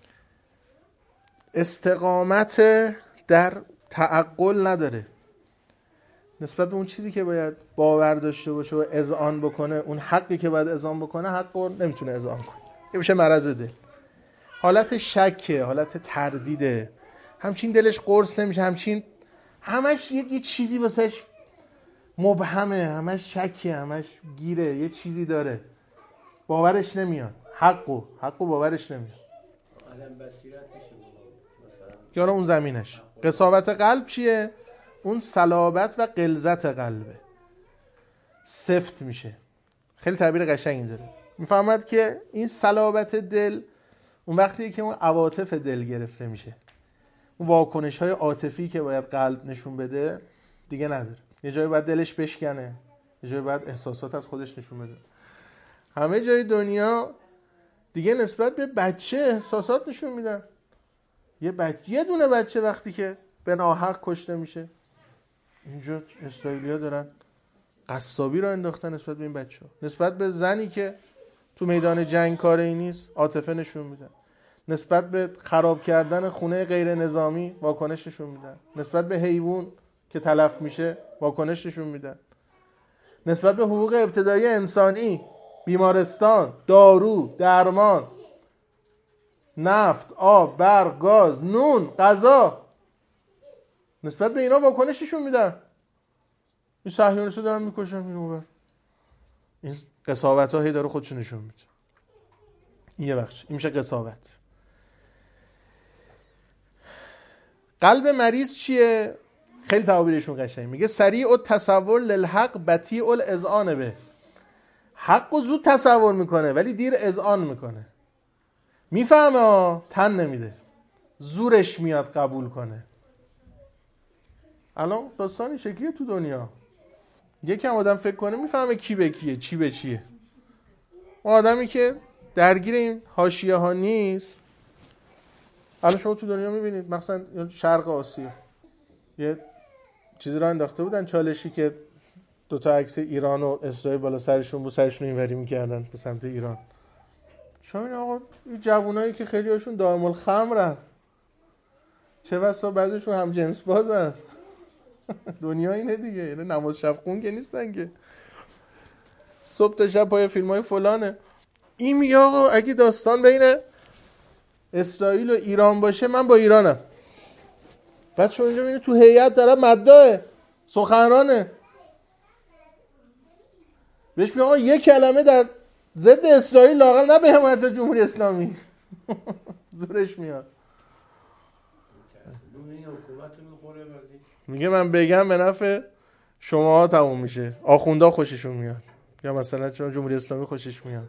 استقامت در تعقل نداره نسبت به اون چیزی که باید باور داشته باشه و اذعان بکنه، اون حقی که باید اذعان بکنه حق رو نمیتونه اذعان کنه. این میشه مرض دل. حالت شکه، حالت تردیده، همچین دلش قرص نمیشه، همچین همش یه, یه چیزی واسش مبهمه، همش شکه، همش گیره، یه چیزی داره باورش نمیاد. حقو حقو باورش نمیاد. عالم بصیرت میشه مثلا که حالا اون زمینش قساوت قلب چیه؟ اون صلابت و غلظت قلبه، سفت میشه. خیلی تعبیر قشنگی داره. میفهمد که این صلابت دل اون وقتیه که اون عواطف دل گرفته میشه، اون واکنش های عاطفی که باید قلب نشون بده دیگه نداره. یه جایی باید دلش بشکنه، یه جایی باید احساسات از خودش نشون بده. همه جای دنیا دیگه نسبت به بچه احساسات نشون میدن. یه بچه، یه دونه بچه وقتی که به ناحق کشته میشه، اینجا اسرائیلی‌ها دارن قصابی رو انداختن نسبت به این بچه‌ها. نسبت به زنی که تو میدان جنگ کاری نیست عاطفه نشون میدن. نسبت به خراب کردن خونه غیر نظامی واکنش نشون میدن. نسبت به حیوان که تلف میشه واکنش نشون میدن. نسبت به حقوق ابتدایی انسانی، بیمارستان، دارو، درمان، نفت، آب، برق، گاز، نون، غذا، نسبت به اینا واکنش نشون میدن. این صهیونیست‌ها دارن میکشن این اونور. این قساوت‌ها هی داره خودشون نشون میده. این یه بخش، این میشه قساوت. قلب مریض چیه؟ خیلی تعابیرشون قشنگ. میگه سریع التصور للحق بطیء الاذعان به. حق رو زود تصور میکنه ولی دیر اذعان میکنه. میفهمه تن نمیده، زورش میاد قبول کنه. الان داستانی شکلیه تو دنیا. یکم آدم فکر کنه میفهمه کی به کیه، چی به چیه. اون آدمی که درگیر این حاشیه ها نیست، الان شما تو دنیا میبینید مثلا شرق آسیا یه چیزی را انداخته بودن چالشی که دوتا عکس ایران و اسرائیل بالا سرشون بود، سرشون اینوری میکردن به سمت ایران. شما این آقا این جوانایی که خیلی هاشون دائم الخمرن، چه بسا بعضشون هم جنس بازن. دنیا اینه دیگه، یعنی نماز شب خون که نیستن که صبح تا شب پای فیلم های فلانه. این میگه آقا اگه داستان بین اسرائیل و ایران باشه من با ایرانم. بعد شما اینجا میبینید تو هیئت طرف مدعاه سخنرانه، بهش میگه آقا یک کلمه در ضد اسرائیل لااقل نه به حمایت جمهوری اسلامی. زورش میاد. میگه من بگم به نفع شماها تموم میشه. آخوندا خوششون میاد یا مثلا چون جمهوری اسلامی خوشش میاد.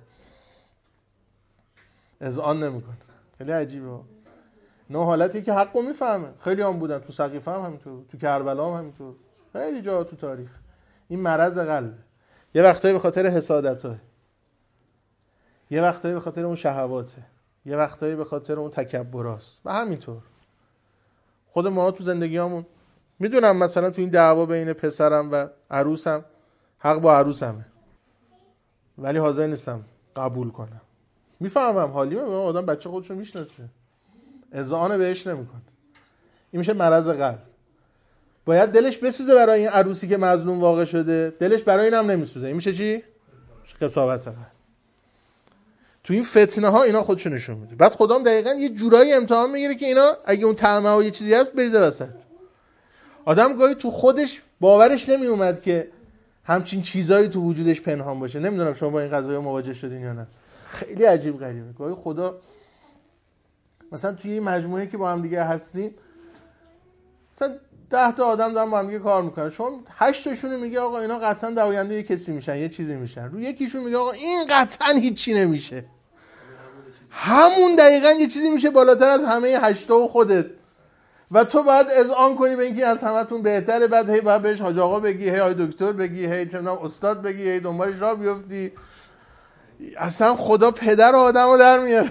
اذعان نمیکنه. خیلی عجیبه. نه حالتی که حقو میفهمه. خیلی هم بودن تو سقیفه هم همینطور، تو کربلا هم همینطور، خیلی جا تو تاریخ. این مرض قلبه. یه وقتایی به خاطر حسادته، یه وقتایی به خاطر اون شهواته، یه وقتایی به خاطر اون تکبراست و همینطور. خود ما تو زندگیامون میدونم مثلا تو این دعوا بین پسرم و عروسم حق با عروسمه، ولی حاضر نیستم قبول کنم. میفهمم حالیمه، آدم بچه خودشو میشناسه، اذعان بهش نمیکنه. این میشه مرض قلب. باید دلش بسوزه برای این عروسی که مظلوم واقع شده، دلش برای اینم نمیسوزه. این میشه چی؟ قساوت قلب. تو این فتنه ها اینا خودشو نشون میده. بعد خدام دقیقاً یه جورایی امتحان میگیره که اینا اگه اون طعمه ها یه چیزی هست بریزه وسط. آدم گاهی تو خودش باورش نمی اومد که همچین چیزایی تو وجودش پنهان باشه. نمیدونم شما با این قضايا مواجه شدین یا نه. خیلی عجیب غریبه. گاهی خدا مثلا توی این مجموعه که با هم دیگه هستیم، مثلا ده تا آدم دارن با هم دیگه کار میکنن، شما هشت تاشون میگه آقا اینا قطعا در آینده یه کسی میشن، یه چیزی میشن. رو یکیشون میگه آقا این قطعا هیچی نمیشه. همون دقیقاً یه چیزی میشه بالاتر از همه هشتا و خودت. و تو باید اذعان کنی به اینکه از همتون بهتره. بعد هی باید بهش حاج آقا بگی، هی آقای دکتر بگی، هی چه میدونم استاد بگی، هی دنبالش راه بیفتی. اصلا خدا پدر آدمو در میاره.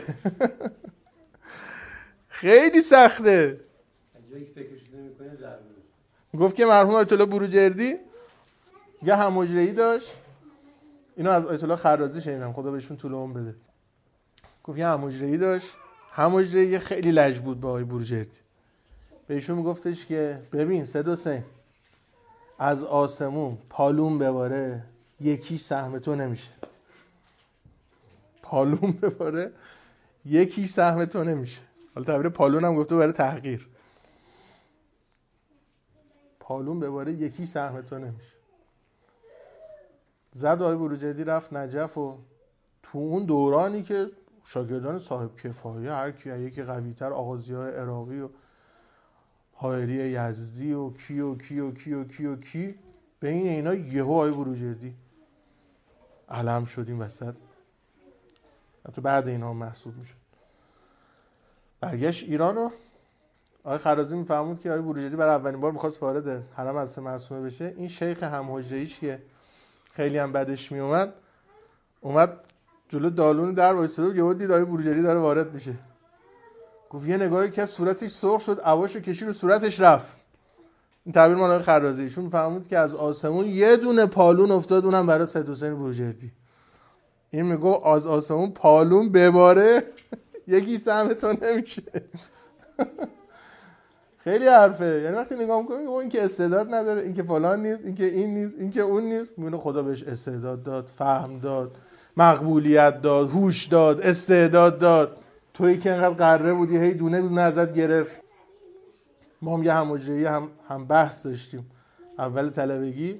خیلی سخته. جایی که فکرش نمی‌کنه ضربه. گفت که مرحوم آیت الله بروجردی یه هم‌حجره‌ای داشت. اینو از آیت الله خرازی شنیدم، خدا بهشون طول عمر بده. گفت یه هم‌حجره‌ای داشت. هم‌حجره‌ای خیلی لج بود با آقای بروجردی. بهشون میگفتش که ببین سد حسین، از آسمون پالون بباره یکی سهم تو نمیشه. پالون بباره یکی سهم تو نمیشه. حالا تعبیر پالون هم گفته برای تحقیر. پالون به باره یکی سهم تو نمیشه. زد آقای بروجردی رفت نجف و تو اون دورانی که شاگردان صاحب کفایه هر کی یکی قوی‌تر، آغازی‌های عراقی و حائری یزدی و کی و کی و کی و کی و کی، بین اینا یهو آقای بروجردی علم شدیم وسط. حتی بعد اینا محسوب میشد. برگشت ایران و آقای خرازی میفهمود که آقای بروجردی برای اولین بار میخواست وارد حرم حضرت معصومه بشه. این شیخ همحجه‌ایش که خیلی هم بدش میومد اومد جلو دالون در وایساده و یهو دید آقای بروجردی داره وارد میشه. گفت یه نگاهی که صورتش سرخ شد، عواشو کشید و صورتش رفت. این تعبیر مال آقای خرازی. ایشون فهمید که از آسمون یه دونه پالون افتاد، اونم برای سید حسین بروجردی. این میگه از آسمون پالون بباره یکی سهم تو نمیشه. خیلی حرفه. یعنی وقتی نگاه می‌کنی این که استعداد نداره، این که فلان نیست، این که این نیست، این که اون نیست، میونه خدا بهش استعداد داد، فهم داد، مقبولیت داد، هوش داد، استعداد داد. تویی که انقدر قره بودی هی دونه دونه ازت گرفت. ما هم یه همحجه‌ای هم هم بحث داشتیم اول طلبگی.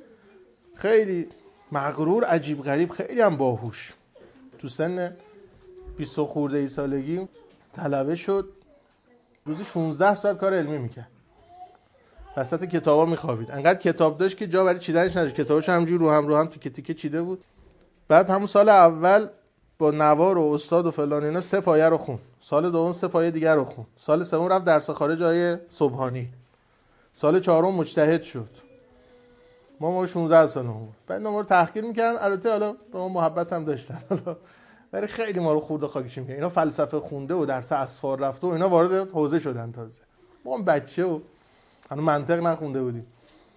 خیلی مغرور، عجیب غریب، خیلی هم باهوش. تو سن بیست خورده ای سالگی طلبه شد. روزی شانزده ساعت کار علمی میکرد. وسط کتابا میخوابید. انقدر کتاب داشت که جا برای چیدنش نداشت. کتاباش همجوری رو هم رو هم تیکه تیکه چیده بود. بعد همون سال اول با نوار و استاد و فلان اینا سه پایه رو خون. سال دوم سه پایه دیگر رو خون. سال سوم رفت درس خارج آیه سبحانی. سال چهارم مجتهد شد. ما ما شانزده سالمون بود. بعد ما رو تحقیر میکردن. البته حالا به ما محبت هم داشتن. حالا ولی خیلی ما رو خورده خاکیش میکردن. اینا فلسفه خونده و درس اسفار رفته و اینا وارد حوزه شدن تازه. ما هم بچه و هنوز منطق نخونده بودیم.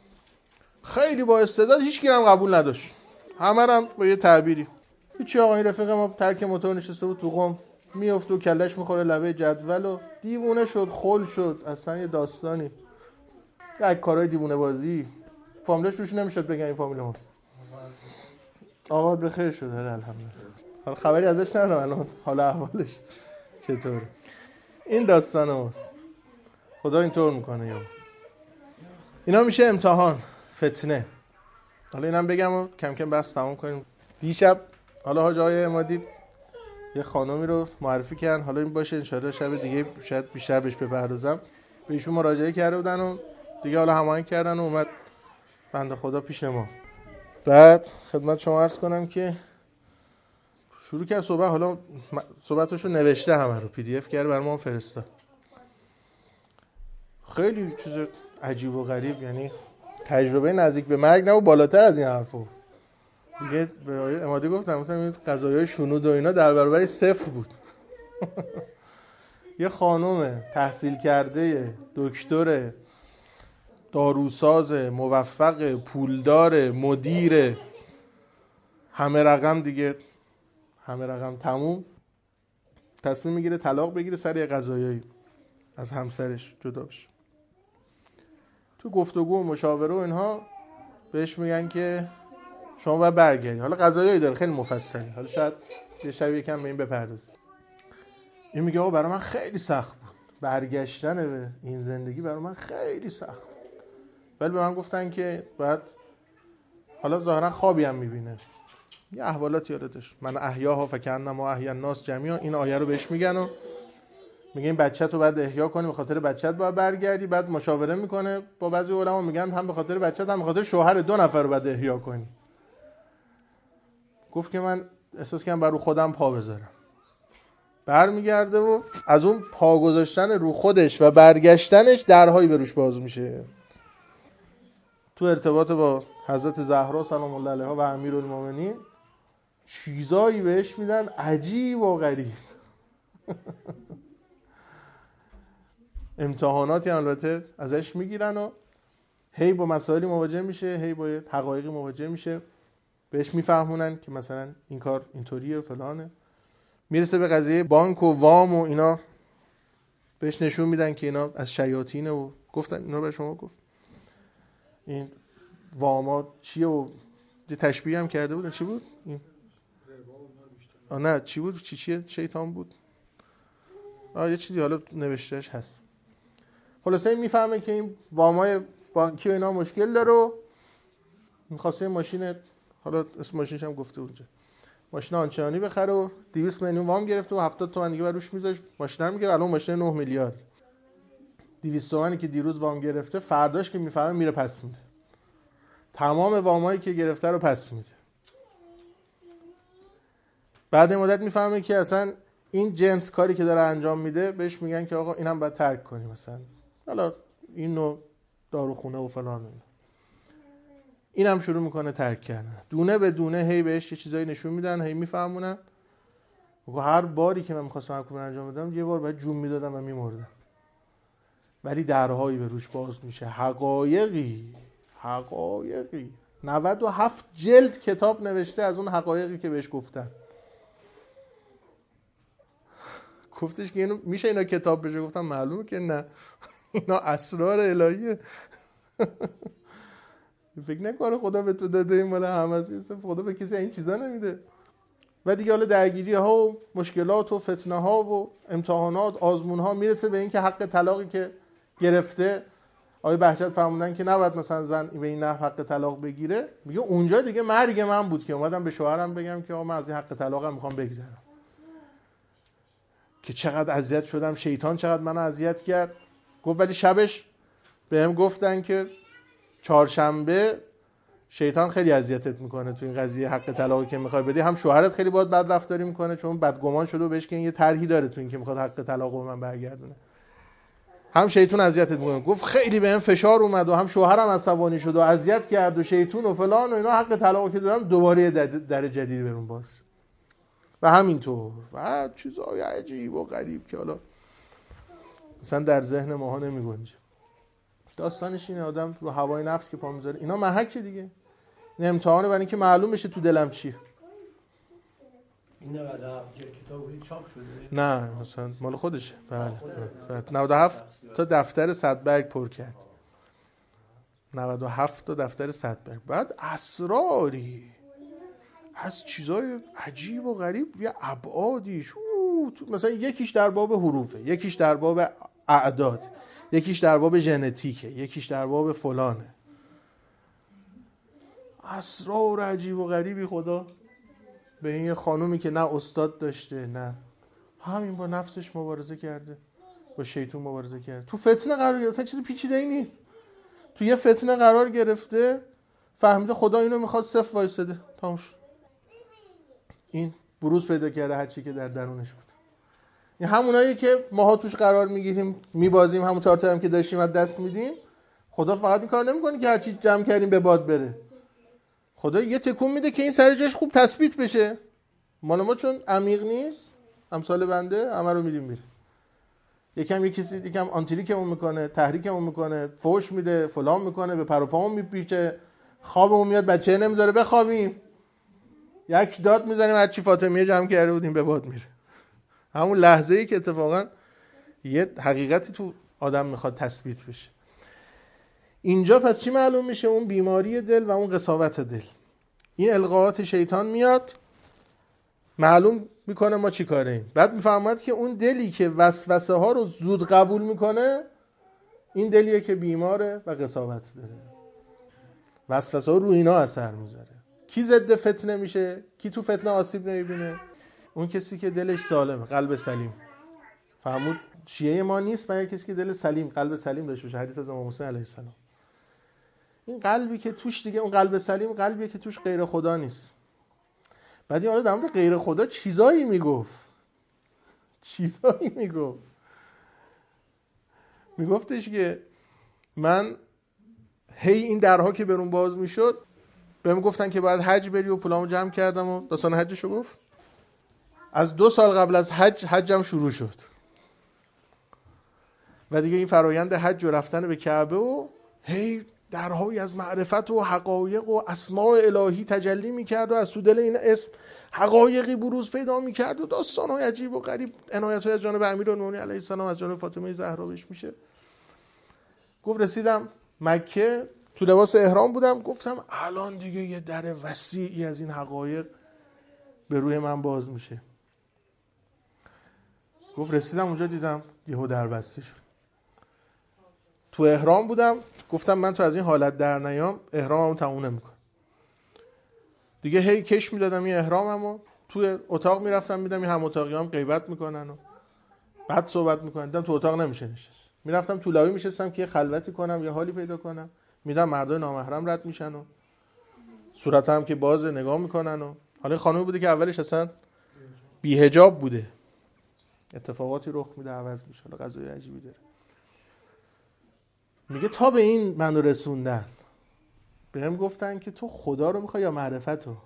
خیلی با استعداد، هیچ کی هم قبول نداشت. همه هم با یه تعبیری. هیچی آقا این رفیق ما ترک موتور نشسته بود تو قم، میفته و کلش میخوره لبه جدول و دیوونه شد، خل شد. اصلا یه داستانی. یک کارهای دیوونه بازی. فامیلش روش نمیشد بگن این فامیل ماست. آقا بخیر شد الحمدلله. حالا خبری ازش ندارم الان حالا احوالش چطوره. این داستان ماست. خدا اینطور میکنه. یا اینا میشه امتحان، فتنه. حالا اینم بگم و کم کم بس تمام کنیم. دیشب حالا حاج آقای عمادی یه خانومی رو معرفی کردن. حالا این باشه ان شاءالله شب دیگه شاید بیشتر بهش بپردازم. به ایشون مراجعه کرده بودن و دیگه حالا هماهنگ کردن و اومد بنده خدا پیش ما. بعد خدمت شما عرض کنم که شروع کرد صحبت. حالا صحبتاشو نوشته همه رو پی دی اف کرده برام ما فرستاد. خیلی چیز عجیب و غریب، یعنی تجربه نزدیک به مرگ نه و بالاتر از این حرفا. دیگه به آقای عمادی گفتم گفتم این قضایای شنود و اینا در برابر صفر بود. یه خانم تحصیل کرده، دکتر، داروساز، موفق، پولدار، مدیر، همه رقم دیگه، همه رقم تموم، تصمیم میگیره طلاق بگیره سر یه قضایایی از همسرش جدا بشه. تو گفتگو و مشاوره و اینها بهش میگن که شما باید برگردی. حالا قضایایی داره خیلی مفصلی، حالا شاید یه شب یکم به این بپردازیم. این میگه آقا برای من خیلی سخت بود، برگشتن به این زندگی برای من خیلی سخت بود. ولی به من گفتن که باید، حالا ظاهرا خوابی هم میبینه، یه احوالاتی یاد داشت، من احیاها فکأنما احیا الناس جمیعا، این آیه رو بهش میگن و میگه این بچت رو باید احیا کنی، به خاطر بچت باید برگردی. بعد مشاوره میکنه با بعضی علما، میگن هم به خاطر بچت هم به خاطر شوهر، دو نفر رو باید احیا کنی. گفت که من احساس کردم بر رو خودم پا بذارم. برمیگرده و از اون پا گذاشتن رو خودش و برگشتنش درهایی به روش باز میشه. تو ارتباط با حضرت زهرا سلام الله علیها و امیرالمومنین چیزایی بهش میدن عجیب و غریب. امتحاناتی البته ازش میگیرن و هی با مسائلی مواجه میشه، هی با حقایقی مواجه میشه، بهش میفهمونن که مثلا این کار اینطوریه و فلانه. میرسه به قضیه بانک و وام و اینا، بهش نشون میدن که اینا از شیاطینه و گفتن اینا به شما گفت این واما چیه و یه تشبیه هم کرده بودن. چی بود این؟ آه نه چی بود؟ چی چیه؟ شیطان بود. آه یه چیزی حالا نوشتهش هست. خلاصه این میفهمه که این وامای بانکی و اینا مشکل داره و میخواسته ماشین، حالا اسم ماشینش هم گفته اونجا، ماشین آنچنانی بخره و دویست میلیون وام گرفته و هفتاد تومن دیگه روش میذاشت ماشین رو میگیره. الان ماشین نه میلیارد. دویست تومنی که دیروز وام گرفته فرداش که میفهمه میره پس میده. تمام وامایی که گرفته رو پس میده. بعد مدت میفهمه که اصلا این جنس کاری که داره انجام میده بهش میگن که آقا اینم باید ترک کنی، مثلا حالا این نوع داروخونه و فلان. اینم شروع میکنه ترک کردن. دونه به دونه هی بهش یه چیزایی نشون میدن، هی میفهمونن. هر باری که من میخواستم هر کاری انجام بدم یه بار بعد جون میدادم و میمردم. ولی درهایی به روش باز میشه، حقایقی حقایقی نود و هفت جلد کتاب نوشته از اون حقایقی که بهش گفتن. گفتش که اینو میشه اینا کتاب بشه؟ گفتم معلومه که نه، اینا اسرار الهیه. فکر نکنه خدا به تو داده این مال همه است. خدا به کسی این چیزا نمیده. و دیگه حالا درگیری ها و مشکلات و فتنه ها و امتحانات آزمون ها میرسه به این که حق طلاقی که گرفته، آقای بهجت فرمودن که نباید مثلا زن به این نحو حق طلاق بگیره. میگه اونجا دیگه مرگ من بود که اومدم به شوهرم بگم که آقا من از این حق طلاقم میخوام بگذرم. که چقدر اذیت شدم، شیطان چقدر منو اذیت کرد. گفت ولی شبش بهم گفتن که چهارشنبه شیطان خیلی اذیتت میکنه تو این قضیه حق طلاقی که میخوای بدی، هم شوهرت خیلی باهات بد رفتاری میکنه چون بدگمان شده و بهش که این یه طرحی داره تو این که میخواد حق طلاقو به من برگردونه، هم شیطان اذیتت میکنه. گفت خیلی بهم فشار اومد و هم شوهرم عصبانی شد و اذیت کرد و شیطان و فلان و اینا، حق طلاقو که دادم دوباره در جدید برون باز و همینطور و چیزای عجیب و غریب که حالا مثلا در ذهن ماها نمیگنجه. داستانش اینه آدم رو هوای نفس که پا میذاره، اینا محکه دیگه. این امتحانه برای اینکه معلوم بشه تو دلم چیه. این نود و هفت جلد کتابی چاپ شده؟ نه مثلا مال خودشه. بله. نود و هفت تا دفتر صدبرگ پر کرد. نود و هفت تا دفتر صدبرگ. بعد اسراری از چیزای عجیب و غریب یه ابعادیش، مثلا یکیش در باب حروفه، یکیش در باب اعداد، یکیش در باب ژنتیکه، یکیش در باب فلانه. اسرار عجیب و غریبی خدا به این خانومی که نه استاد داشته نه همین با نفسش مبارزه کرده، با شیطان مبارزه کرده، تو فتنه قرار گرفته. چیز پیچیده‌ای نیست. تو یه فتنه قرار گرفته، فهمیده خدا اینو میخواد، صفر وایساده، تموم شد. این بروز پیدا کرده هر چی که در درونش بود. این همونایی که ماها توش قرار میگیریم میبازیم، همون چهار تا هم که داشتیم از دست میدیم. خدا فقط این کار نمیکنه که هر چی جمع کردیم به باد بره. خدا یه تکون میده که این سر جاش خوب تثبیت بشه. مال ما چون عمیق نیست، امثال بنده همه رو میدیم میره. یکم یک کسی یکم آنتریکمون میکنه، تحریکمون میکنه، فوش میده، فلان میکنه، به پر و پامون میپیچه، خوابمون میاد، بچه نمیذاره بخوابیم. یک داد میزنیم هر چی فاطمیه جمع کرده بودیم به باد میره. همون لحظه‌ای که اتفاقا یه حقیقتی تو آدم میخواد تثبیت بشه. اینجا پس چی معلوم میشه؟ اون بیماری دل و اون قساوت دل. این القاءات شیطان میاد معلوم میکنه ما چی کاره ایم. بعد میفهمد که اون دلی که وسوسه ها رو زود قبول میکنه این دلیه که بیماره و قساوت داره. وسوسه ها رو اینا اثر میذاره. کی ضد فتنه میشه؟ کی تو فتنه آسیب نمیبینه؟ اون کسی که دلش سالمه، قلب سلیم. فهمود شیعه ما نیست مگر کسی که دل سلیم، قلب سلیم داشته باشه. حدیث از امام حسین علیه السلام. این قلبی که توش دیگه، اون قلب سلیم قلبیه که توش غیر خدا نیست. بعد این آدم در مورد غیر خدا چیزایی میگفت. چیزایی میگفت. میگفتش که من هی این درها که برون باز میشد بهم گفتن که باید حج بری و پولامو جمع کردم و داستان حجشو گفت. از دو سال قبل از حج حجم شروع شد و دیگه این فرایند حج و رفتن به کعبه و هی درهایی از معرفت و حقایق و اسماء الهی تجلی میکرد و از تو دل این اسم حقایقی بروز پیدا میکرد و داستانهای عجیب و غریب، عنایت‌های از جانب امیرالمومنین علیه السلام از جانب فاطمه زهرا بهش میشه. گفت رسیدم مکه، تو لباس احرام بودم، گفتم الان دیگه یه در وسیعی از این حقایق به روی من باز میشه. گفت رسیدم اونجا دیدم یهو در بسته شد. تو احرام بودم، گفتم من تو از این حالت در نیام احراممو تموم نمیکنم دیگه. هی کش میدادم این احراممو، توی اتاق میرفتم میدم این هم اتاقیام غیبت میکنن و بعد صحبت میکنن، دیدم تو اتاق نمیشه نشست، میرفتم تو لابی میشستم که یه خلوتی کنم یا حالی پیدا کنم، میدم مردای نامحرم رد میشن و صورتم که باز نگاه میکنن و حالا خانمی بوده که اولش اصلا بی حجاب بوده، اتفاقاتی رخ میده عوض میشه، حالا قضیه عجیبی داره. میگه تا به این منو رسوندن، بهم گفتن که تو خدا رو میخوای یا معرفت رو؟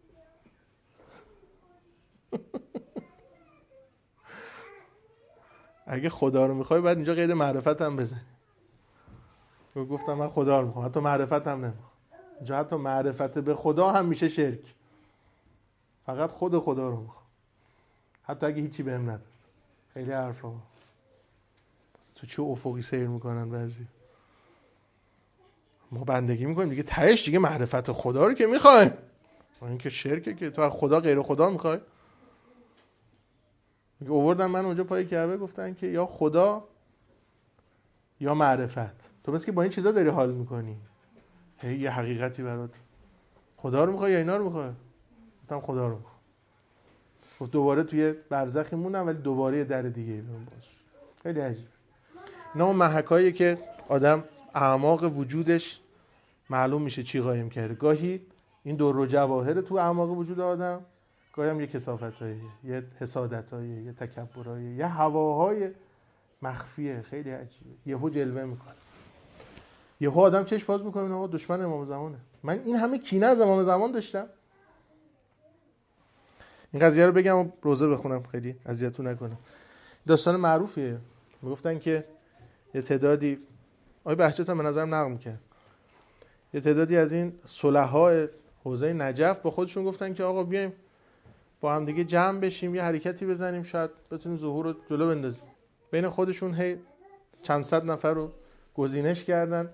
اگه خدا رو میخوای باید اینجا قید معرفت هم بزنی. گفتم من خدا رو میخوام، حتی معرفت هم نمیخوام. اینجا حتی معرفت به خدا هم میشه شرک، فقط خود خدا رو میخوام، حتی اگه هیچی بهم نداد. خیلی حرفا تو چه افقی سیر میکنن بعضی. ما بندگی میکنیم دیگه، تهش دیگه معرفت خدا رو که میخوایم، این که شرکه که تو از خدا غیر خدا میخوای. میگه آوردن من اونجا پای کعبه، گفتن که یا خدا یا معرفت، تو بس که با این چیزا داری حال میکنی، هی یه حقیقتی برات، خدا رو میخوای یا اینا رو میخوای؟ گفتم خدا رو میخوام. گفت دوباره توی برزخی مونم ولی دوباره در دیگه ایران باز. خیلی عجیب. اینا اون محکاییه که آدم اعماق وجودش معلوم میشه چی قایم کرده. گاهی این در و جواهر تو اعماق وجود آدم، گاهی هم یه کثافتاییه، یه حسادتاییه، یه تکبراییه، یه هواهای مخفیه. خیلی عجیبه. یهو جلوه میکنه، یهو آدم چشم باز میکنه آقا دشمن امام زمانه. من این همه کینه از امام زمان داشتم. این قضیه رو بگم و روزه بخونم خیلی اذیتتون نکنم. داستان معروفیه. میگفتن که یه تعدادی، آقای بهجت هم به نظرم نقل میکرد، یه تعدادی از این صلحاء حوزه نجف با خودشون گفتن که آقا بیایم با هم دیگه جمع بشیم، یه حرکتی بزنیم، شاید بتونیم ظهور رو جلو بندازیم. بین خودشون هی چند صد نفر رو گزینش کردن.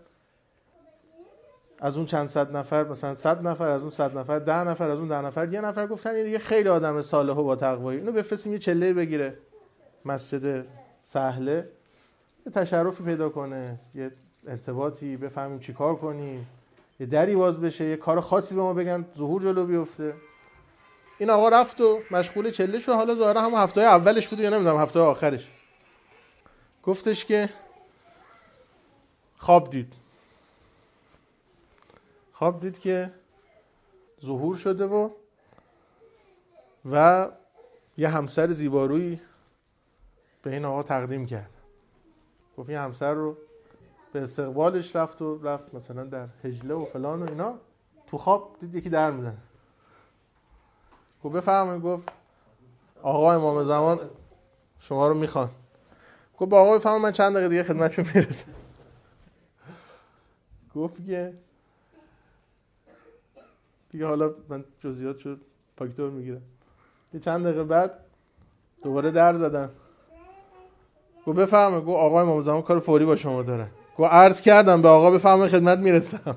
از اون چند صد نفر مثلا صد نفر، از اون صد نفر ده نفر، از اون ده نفر یه نفر گفتن این دیگه خیلی آدم صالح و با تقوایی، اینو بفرستیم یه چله بگیره مسجد سهله، یه تشرفی پیدا کنه، یه ارتباطی، بفهمیم چی کار کنیم، یه دری باز بشه، یه کار خاصی به ما بگن، ظهور جلو بیفته. این آقا رفت و مشغول چله شد. حالا ظاهرا هم هفته اولش بود یا نمیدونم هفته آخرش. گفتش که خواب دید. خواب دید که ظهور شده و و یه همسر زیبارویی به این آقا تقدیم کرد. گفت این همسر رو به استقبالش رفت و رفت مثلا در حجله و فلان و اینا. تو خواب دید یکی در میزنه. گفت بفرمایید. گفت آقا امام زمان شما رو میخوان. گفت با آقا بفرمایید من چند دقیقه دیگه خدمتشون میرسم. گفت که دیگه حالا من جزئیاتشو فاکتور میگیرم. یه چند دقیقه بعد دوباره در زدن. گفت بفرمایید. گفت آقا امام زمان کار فوری با شما داره. گفت عرض کردم به آقا بفرمایید خدمت میرسم.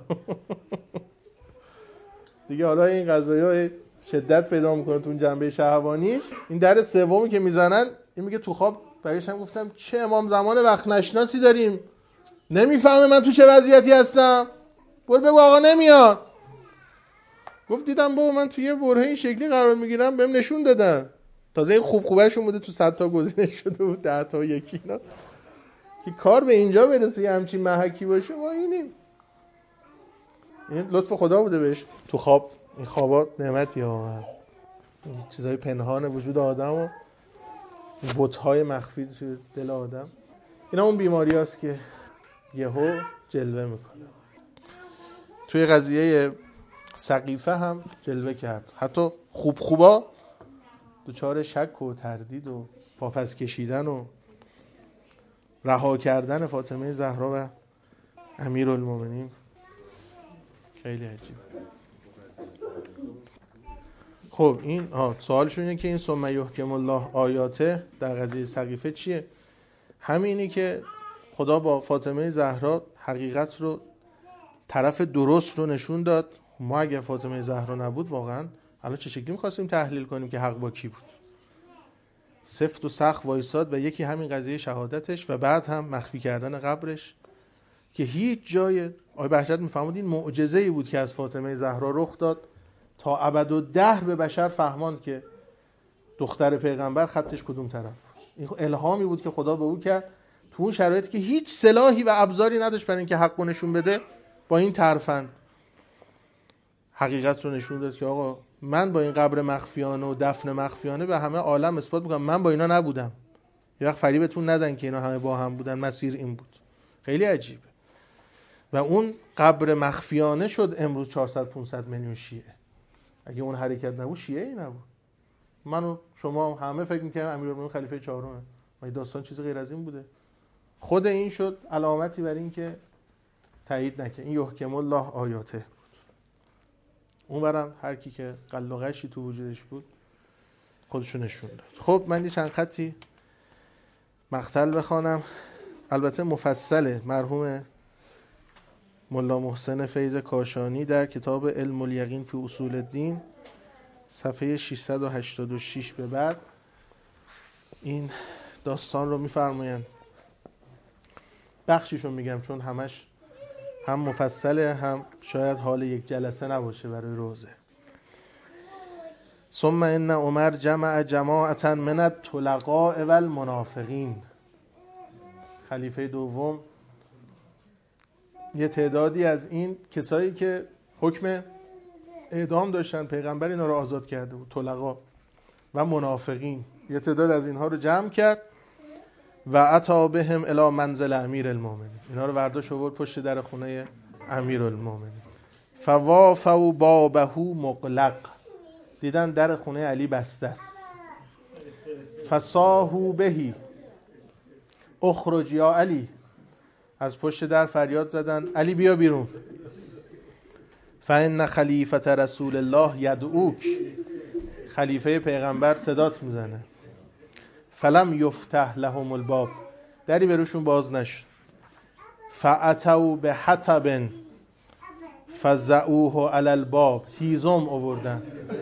دیگه حالا این قضایا شدت پیدا میکنه تو اون جنبه شهوانیش. این در سومی که میزنن این میگه تو خواب برایش هم گفتم چه امام زمان وقت نشناسی داریم، نمیفهمه من تو چه وضعیتی هستم، برو بگو آقا نمیاد. گفت دیدم بابا من تو یه برهه این شکلی قرار میگیرم بهم نشون دادن. تازه این خوب خوبشون بوده تو صد تا گزینه شده بود ده تا یکی اینا که کار به اینجا برسه یه همچین محکی باشه. ما اینیم. این لطف خدا بوده بهش تو خواب. این خوابات نعمتی ها، چیزای پنهان وجود آدم و بت‌های مخفی تو دل آدم. اینا اون بیماری هست که یهو جلوه میکنه. توی قضیه سقیفه هم جلوه کرد. حتی خوب خوبا دوچار شک و تردید و پاپس کشیدن و رها کردن فاطمه زهرا و امیرالمومنین. خیلی عجیبه. خب این ها سوالشون اینه که این ثم یحکم الله آیاته در قضیه سقیفه چیه؟ همینی که خدا با فاطمه زهرا حقیقت رو، طرف درست رو نشون داد. ما اگر فاطمه زهرا نبود واقعا الان چه شکلی می‌خواستیم تحلیل کنیم که حق با کی بود؟ سفت و سخت وایساد و یکی همین قضیه شهادتش و بعد هم مخفی کردن قبرش که هیچ جای آقای بهجت میفهمود این معجزه‌ای بود که از فاطمه زهرا رخ داد تا ابدالدهر به بشر فهماند که دختر پیغمبر خطش کدوم طرف. این الهامی بود که خدا به او کرد تو اون شرایطی که هیچ سلاحی و ابزاری نداشت برای اینکه حقو نشون بده، با این ترفند حقیقت رو نشون داد که آقا من با این قبر مخفیانه و دفن مخفیانه به همه عالم اثبات میکنم من با اینا نبودم. یه وقت فریبتون ندن که اینا همه با هم بودن، مسیر این بود. خیلی عجیبه. و اون قبر مخفیانه شد امروز چهارصد پانصد میلیون شیعه. اگه اون حرکت نبود شیعه ای نبود. من و شما همه فکر می‌کردیم امیرالمومنین خلیفه چهارمه. این داستان چیز غیر از این بوده. خود این شد علامتی بر این که تایید نکنه. این یحکم الله آیاته بود. اونورم هر کی که قلقشی تو وجودش بود خودشو نشون داد. خب من یه چند خطی مقتل بخوانم، البته مفصله، مرحوم ملا محسن فیض کاشانی در کتاب علم الیقین فی اصول الدین صفحه ششصد و هشتاد و شش به بعد این داستان رو میفرمایند. بخشیشو میگم چون همش هم مفصله هم شاید حال یک جلسه نباشه برای روزه. ثم ان عمر جمع جماعتا من الطلقاء والمنافقین. خلیفه دوم یه تعدادی از این کسایی که حکم اعدام داشتن پیغمبر اینا رو آزاد کرده بود، طلقا و منافقین، یه تعداد از اینها رو جمع کرد و عطا بهم الی منزل امیر المؤمنین. اینا رو برداشت آورد پشت در خونه امیر المؤمنین. فوافوا بابه مغلق. دیدن در خونه علی بسته است. فصاحوا بهی اخرج یا علی. از پشت در فریاد زدن علی بیا بیرون. فان خلیفة رسول الله یدعوک. خلیفه پیغمبر صدات میزنه. فلم یفتح لهم الباب. دری بروشون باز نشد. فاتوا بحطب فزعوه علی الباب. هیزم آوردن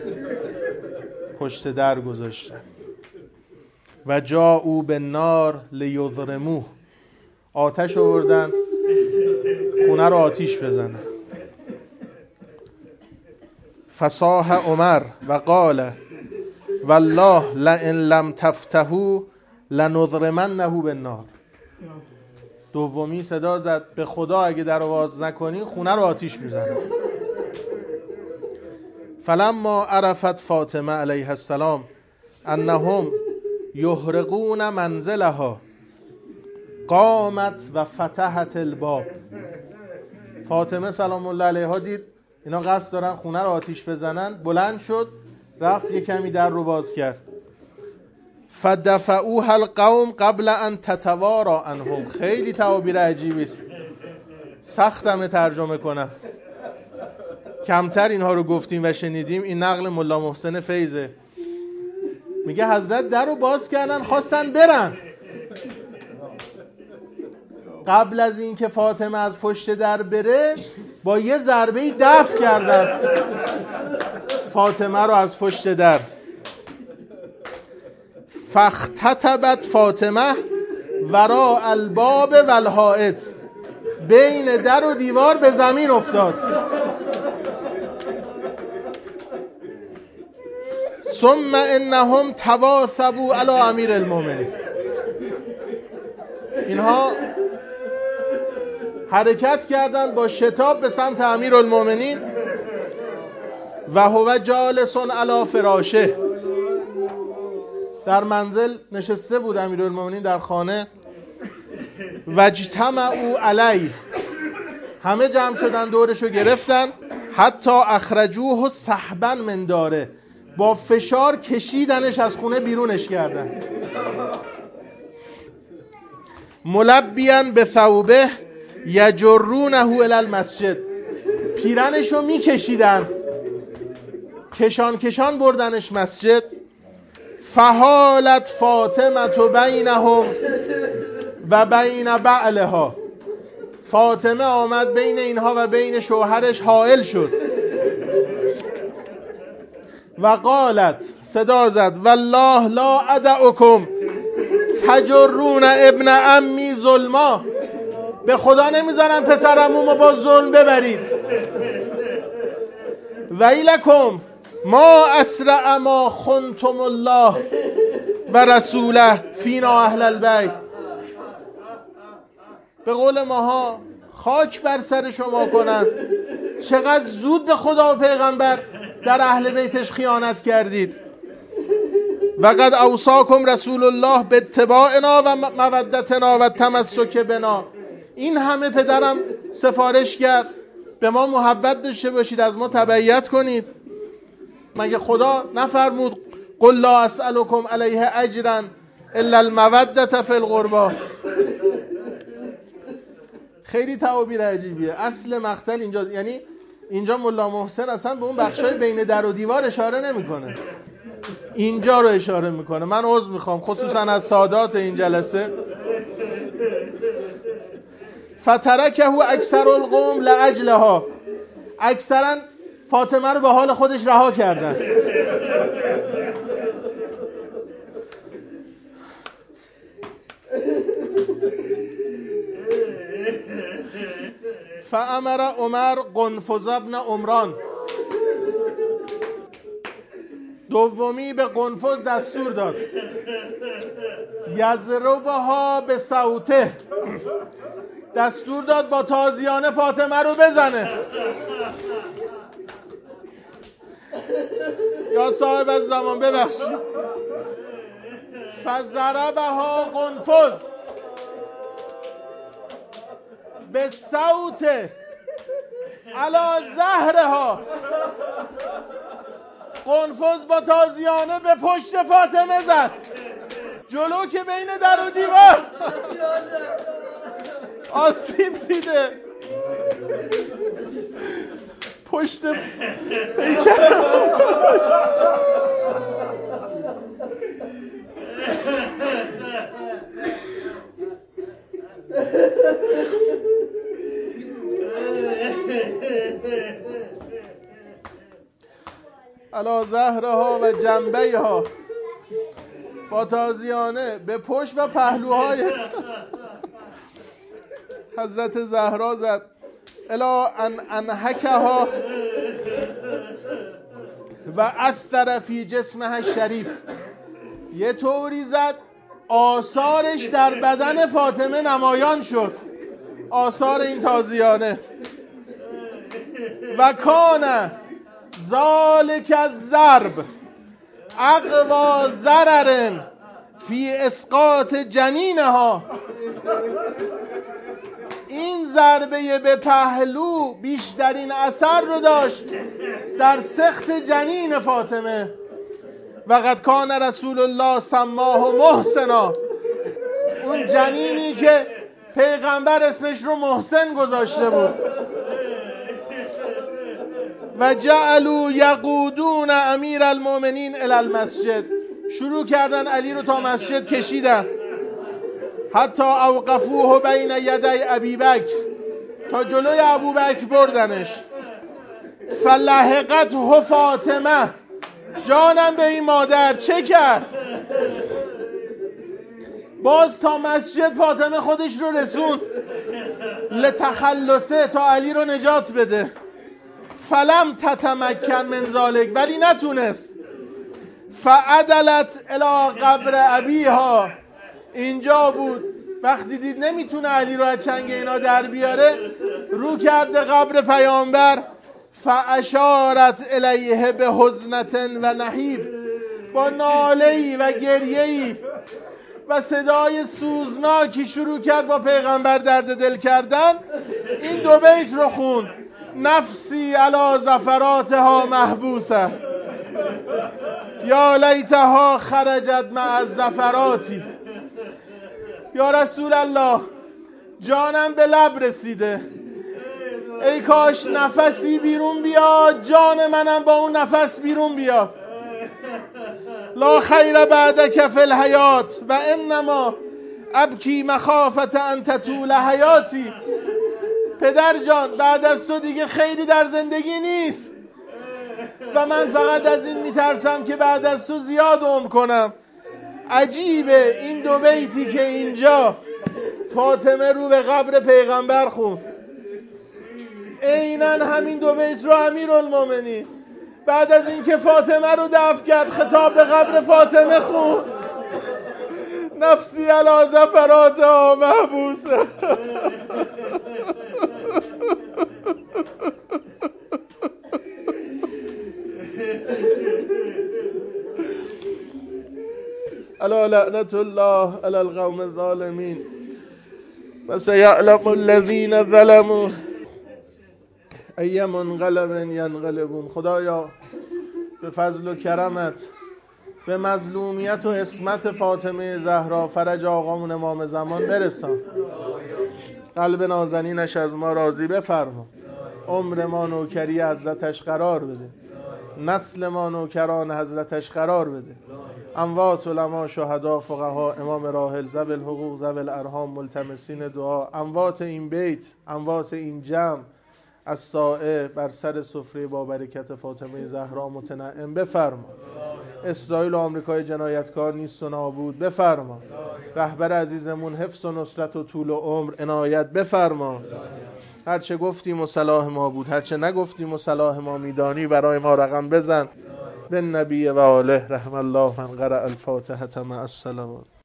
پشت در گذاشتن. و جاءوا بالنار لیضرموه. آتش آوردن خونه رو آتیش بزنن. فصاح عمر و قال والله لئن لم تفتحوا لنضرمنه بالنار. دومی صدا زد به خدا اگه در آواز نکنین خونه رو آتیش میزنن. فلما عرفت فاطمه علیها السلام انهم یحرقون منزلها قامت و فتحت الباب. فاطمه سلام الله علیها دید اینا قصد دارن خونه رو آتیش بزنن، بلند شد رفت یک کمی در رو باز کرد. فدفعوها القوم قبل ان تتوارى عنهم. خیلی تعابیر عجیبی است، سختم ترجمه کنم، کمتر اینها رو گفتیم و شنیدیم. این نقل ملا محسن فیضه. میگه حضرت در رو باز کردن خواستن برن، قبل از این که فاطمه از پشت در بره با یه ضربه‌ای دفع کردن فاطمه رو از پشت در. فاختتبت فاطمه وراء الباب والحائط. بین در و دیوار به زمین افتاد. ثم انهم تواثبوا علی امیر المؤمنین. اینها حرکت کردند با شتاب به سمت امیر المؤمنین و هو جالس علی فراشه. در منزل نشسته بود امیر المؤمنین در خانه. و اجتمعوا علیه. همه جمع شدن دورشو گرفتن. حتی اخرجوه سحبا من داره. با فشار کشیدنش از خونه بیرونش کردن. ملبیاً به ثوبه یجرونه الی المسجد. پیرنشو میکشیدن، کشان کشان بردنش مسجد. فحالت فاطمه بینهم و بین بعلها. فاطمه آمد بین اینها و بین شوهرش حائل شد. و قالت، صدا زد، والله لا ادعکم تجرون ابن امی ظلما، به خدا نمیذارم پسرمو با ظلم ببرید. ویلکم ما اسرع ما خنتم الله و رسوله فینا اهل البیت. به قول ماها خاک بر سر شما کنن، چقدر زود به خدا و پیغمبر در اهل بیتش خیانت کردید. و قد اوصاکم رسول الله به اتباعنا و مودتنا و تمسک بنا. این همه پدرم سفارش کرد به ما محبت داشته باشید، از ما تبعیت کنید. مگه خدا نفرمود قل لا اسألکم علیه اجرا الا المودة فی القربى؟ خیلی تعابیر عجیبیه. اصل مقتل اینجا، یعنی اینجا ملا محسن اصلا به اون بخشای بین در و دیوار اشاره نمیکنه، اینجا رو اشاره میکنه. من عذر میخوام خصوصا از سادات این جلسه. فترکه اکثر القوم لاجلها، اکثرا فاطمه رو به حال خودش رها کردن. فامر عمر قنفذ ابن عمران، دومی به قنفذ دستور داد یضربها به صوته، دستور داد با تازیانه فاطمه رو بزنه. یا صاحب از زمان ببخشید. فضربها قنفذ به صوت علی ظهرها، قنفذ با تازیانه به پشت فاطمه زد، جلو که بین در و دیوار آسیب دیده، پشت پیکر. علی ظهرها و جنبیها، با تازیانه به پشت و پهلوهای حضرت زهرا زد. الا ان انحکها و اثر فی جسمها الشریف، یه طوری زد آثارش در بدن فاطمه نمایان شد، آثار این تازیانه. و کان ذالک الضرب اقوا ضرر فی اسقاط جنینها، این ضربه به پهلو بیشترین اثر رو داشت در سقط جنین فاطمه. و قد کان رسول الله سماه محسنا، اون جنینی که پیغمبر اسمش رو محسن گذاشته بود. و جعلوا یقودون امیر المؤمنین الی المسجد، شروع کردن علی رو تا مسجد کشیدن. حتی اوقفوه بین یدی ابی بکر، تا جلوی ابو بکر بردنش. فلحقته فاطمه، جانم به این مادر چه کرد؟ باز تا مسجد فاطمه خودش رو رسون لتخلصه، تا علی رو نجات بده. فلم تتمکن من ذالک، ولی نتونست. فعدلت الی قبر ابیها، اینجا بود وقتی دید نمیتونه علی رو از چنگ اینا در بیاره، رو کرد به قبر پیامبر. فاشارت الیه به حزنة و نحیب، با ناله‌ای و گریه‌ای و صدای سوزناکی شروع کرد با پیغمبر درد دل کردن. این دو بیت رو خوند: نفسی علی زفراتها محبوسه یا لیتها خرجت مع الزفراتی. یا رسول الله، جانم به لب رسیده، ای کاش نفسی بیرون بیاد، جان منم با اون نفس بیرون بیاد. لا خیر بعدک فی الحیات و انما ابکی مخافت ان تطول حیاتی. پدر جان، بعد از تو دیگه خیری در زندگی نیست، و من فقط از این میترسم که بعد از تو زیاد عمر کنم. عجیبه این دو بیتی که اینجا فاطمه رو به قبر پیغمبر خون، عیناً همین دو بیت رو امیرالمومنین بعد از اینکه فاطمه رو دفن کرد خطاب به قبر فاطمه خون. نفسی علی زفراتها محبوسه. الا لعنت الله علی القوم الظالمین و سیعلم الذین ظلموا ای منقلب ینقلبون. خدایا به فضل و کرمت به مظلومیت و عصمت فاطمه زهرا فرج آقامون امام زمان برسان. قلب نازنینش از ما راضی بفرما. عمر ما نوکری حضرتش قرار بده. نسل ما نوکران حضرتش قرار بده. اموات علما شهدا فقها امام راحل ذوی الحقوق ذوی الارحام ملتمسین دعا، اموات این بیت اموات این جمع از سائه بر سر سفره با برکت فاطمه زهرا متنعم بفرما. اسرائیل و آمریکای جنایتکار نیست و نابود بفرما. رهبر عزیزمون حفظ و نصرت و طول و عمر عنایت بفرما. هرچه گفتیم و صلاح ما بود، هرچه نگفتیم و صلاح ما میدانی برای ما رقم بزن. به نبی و آله رحم الله من قرأ الفاتحه مع الصلوات.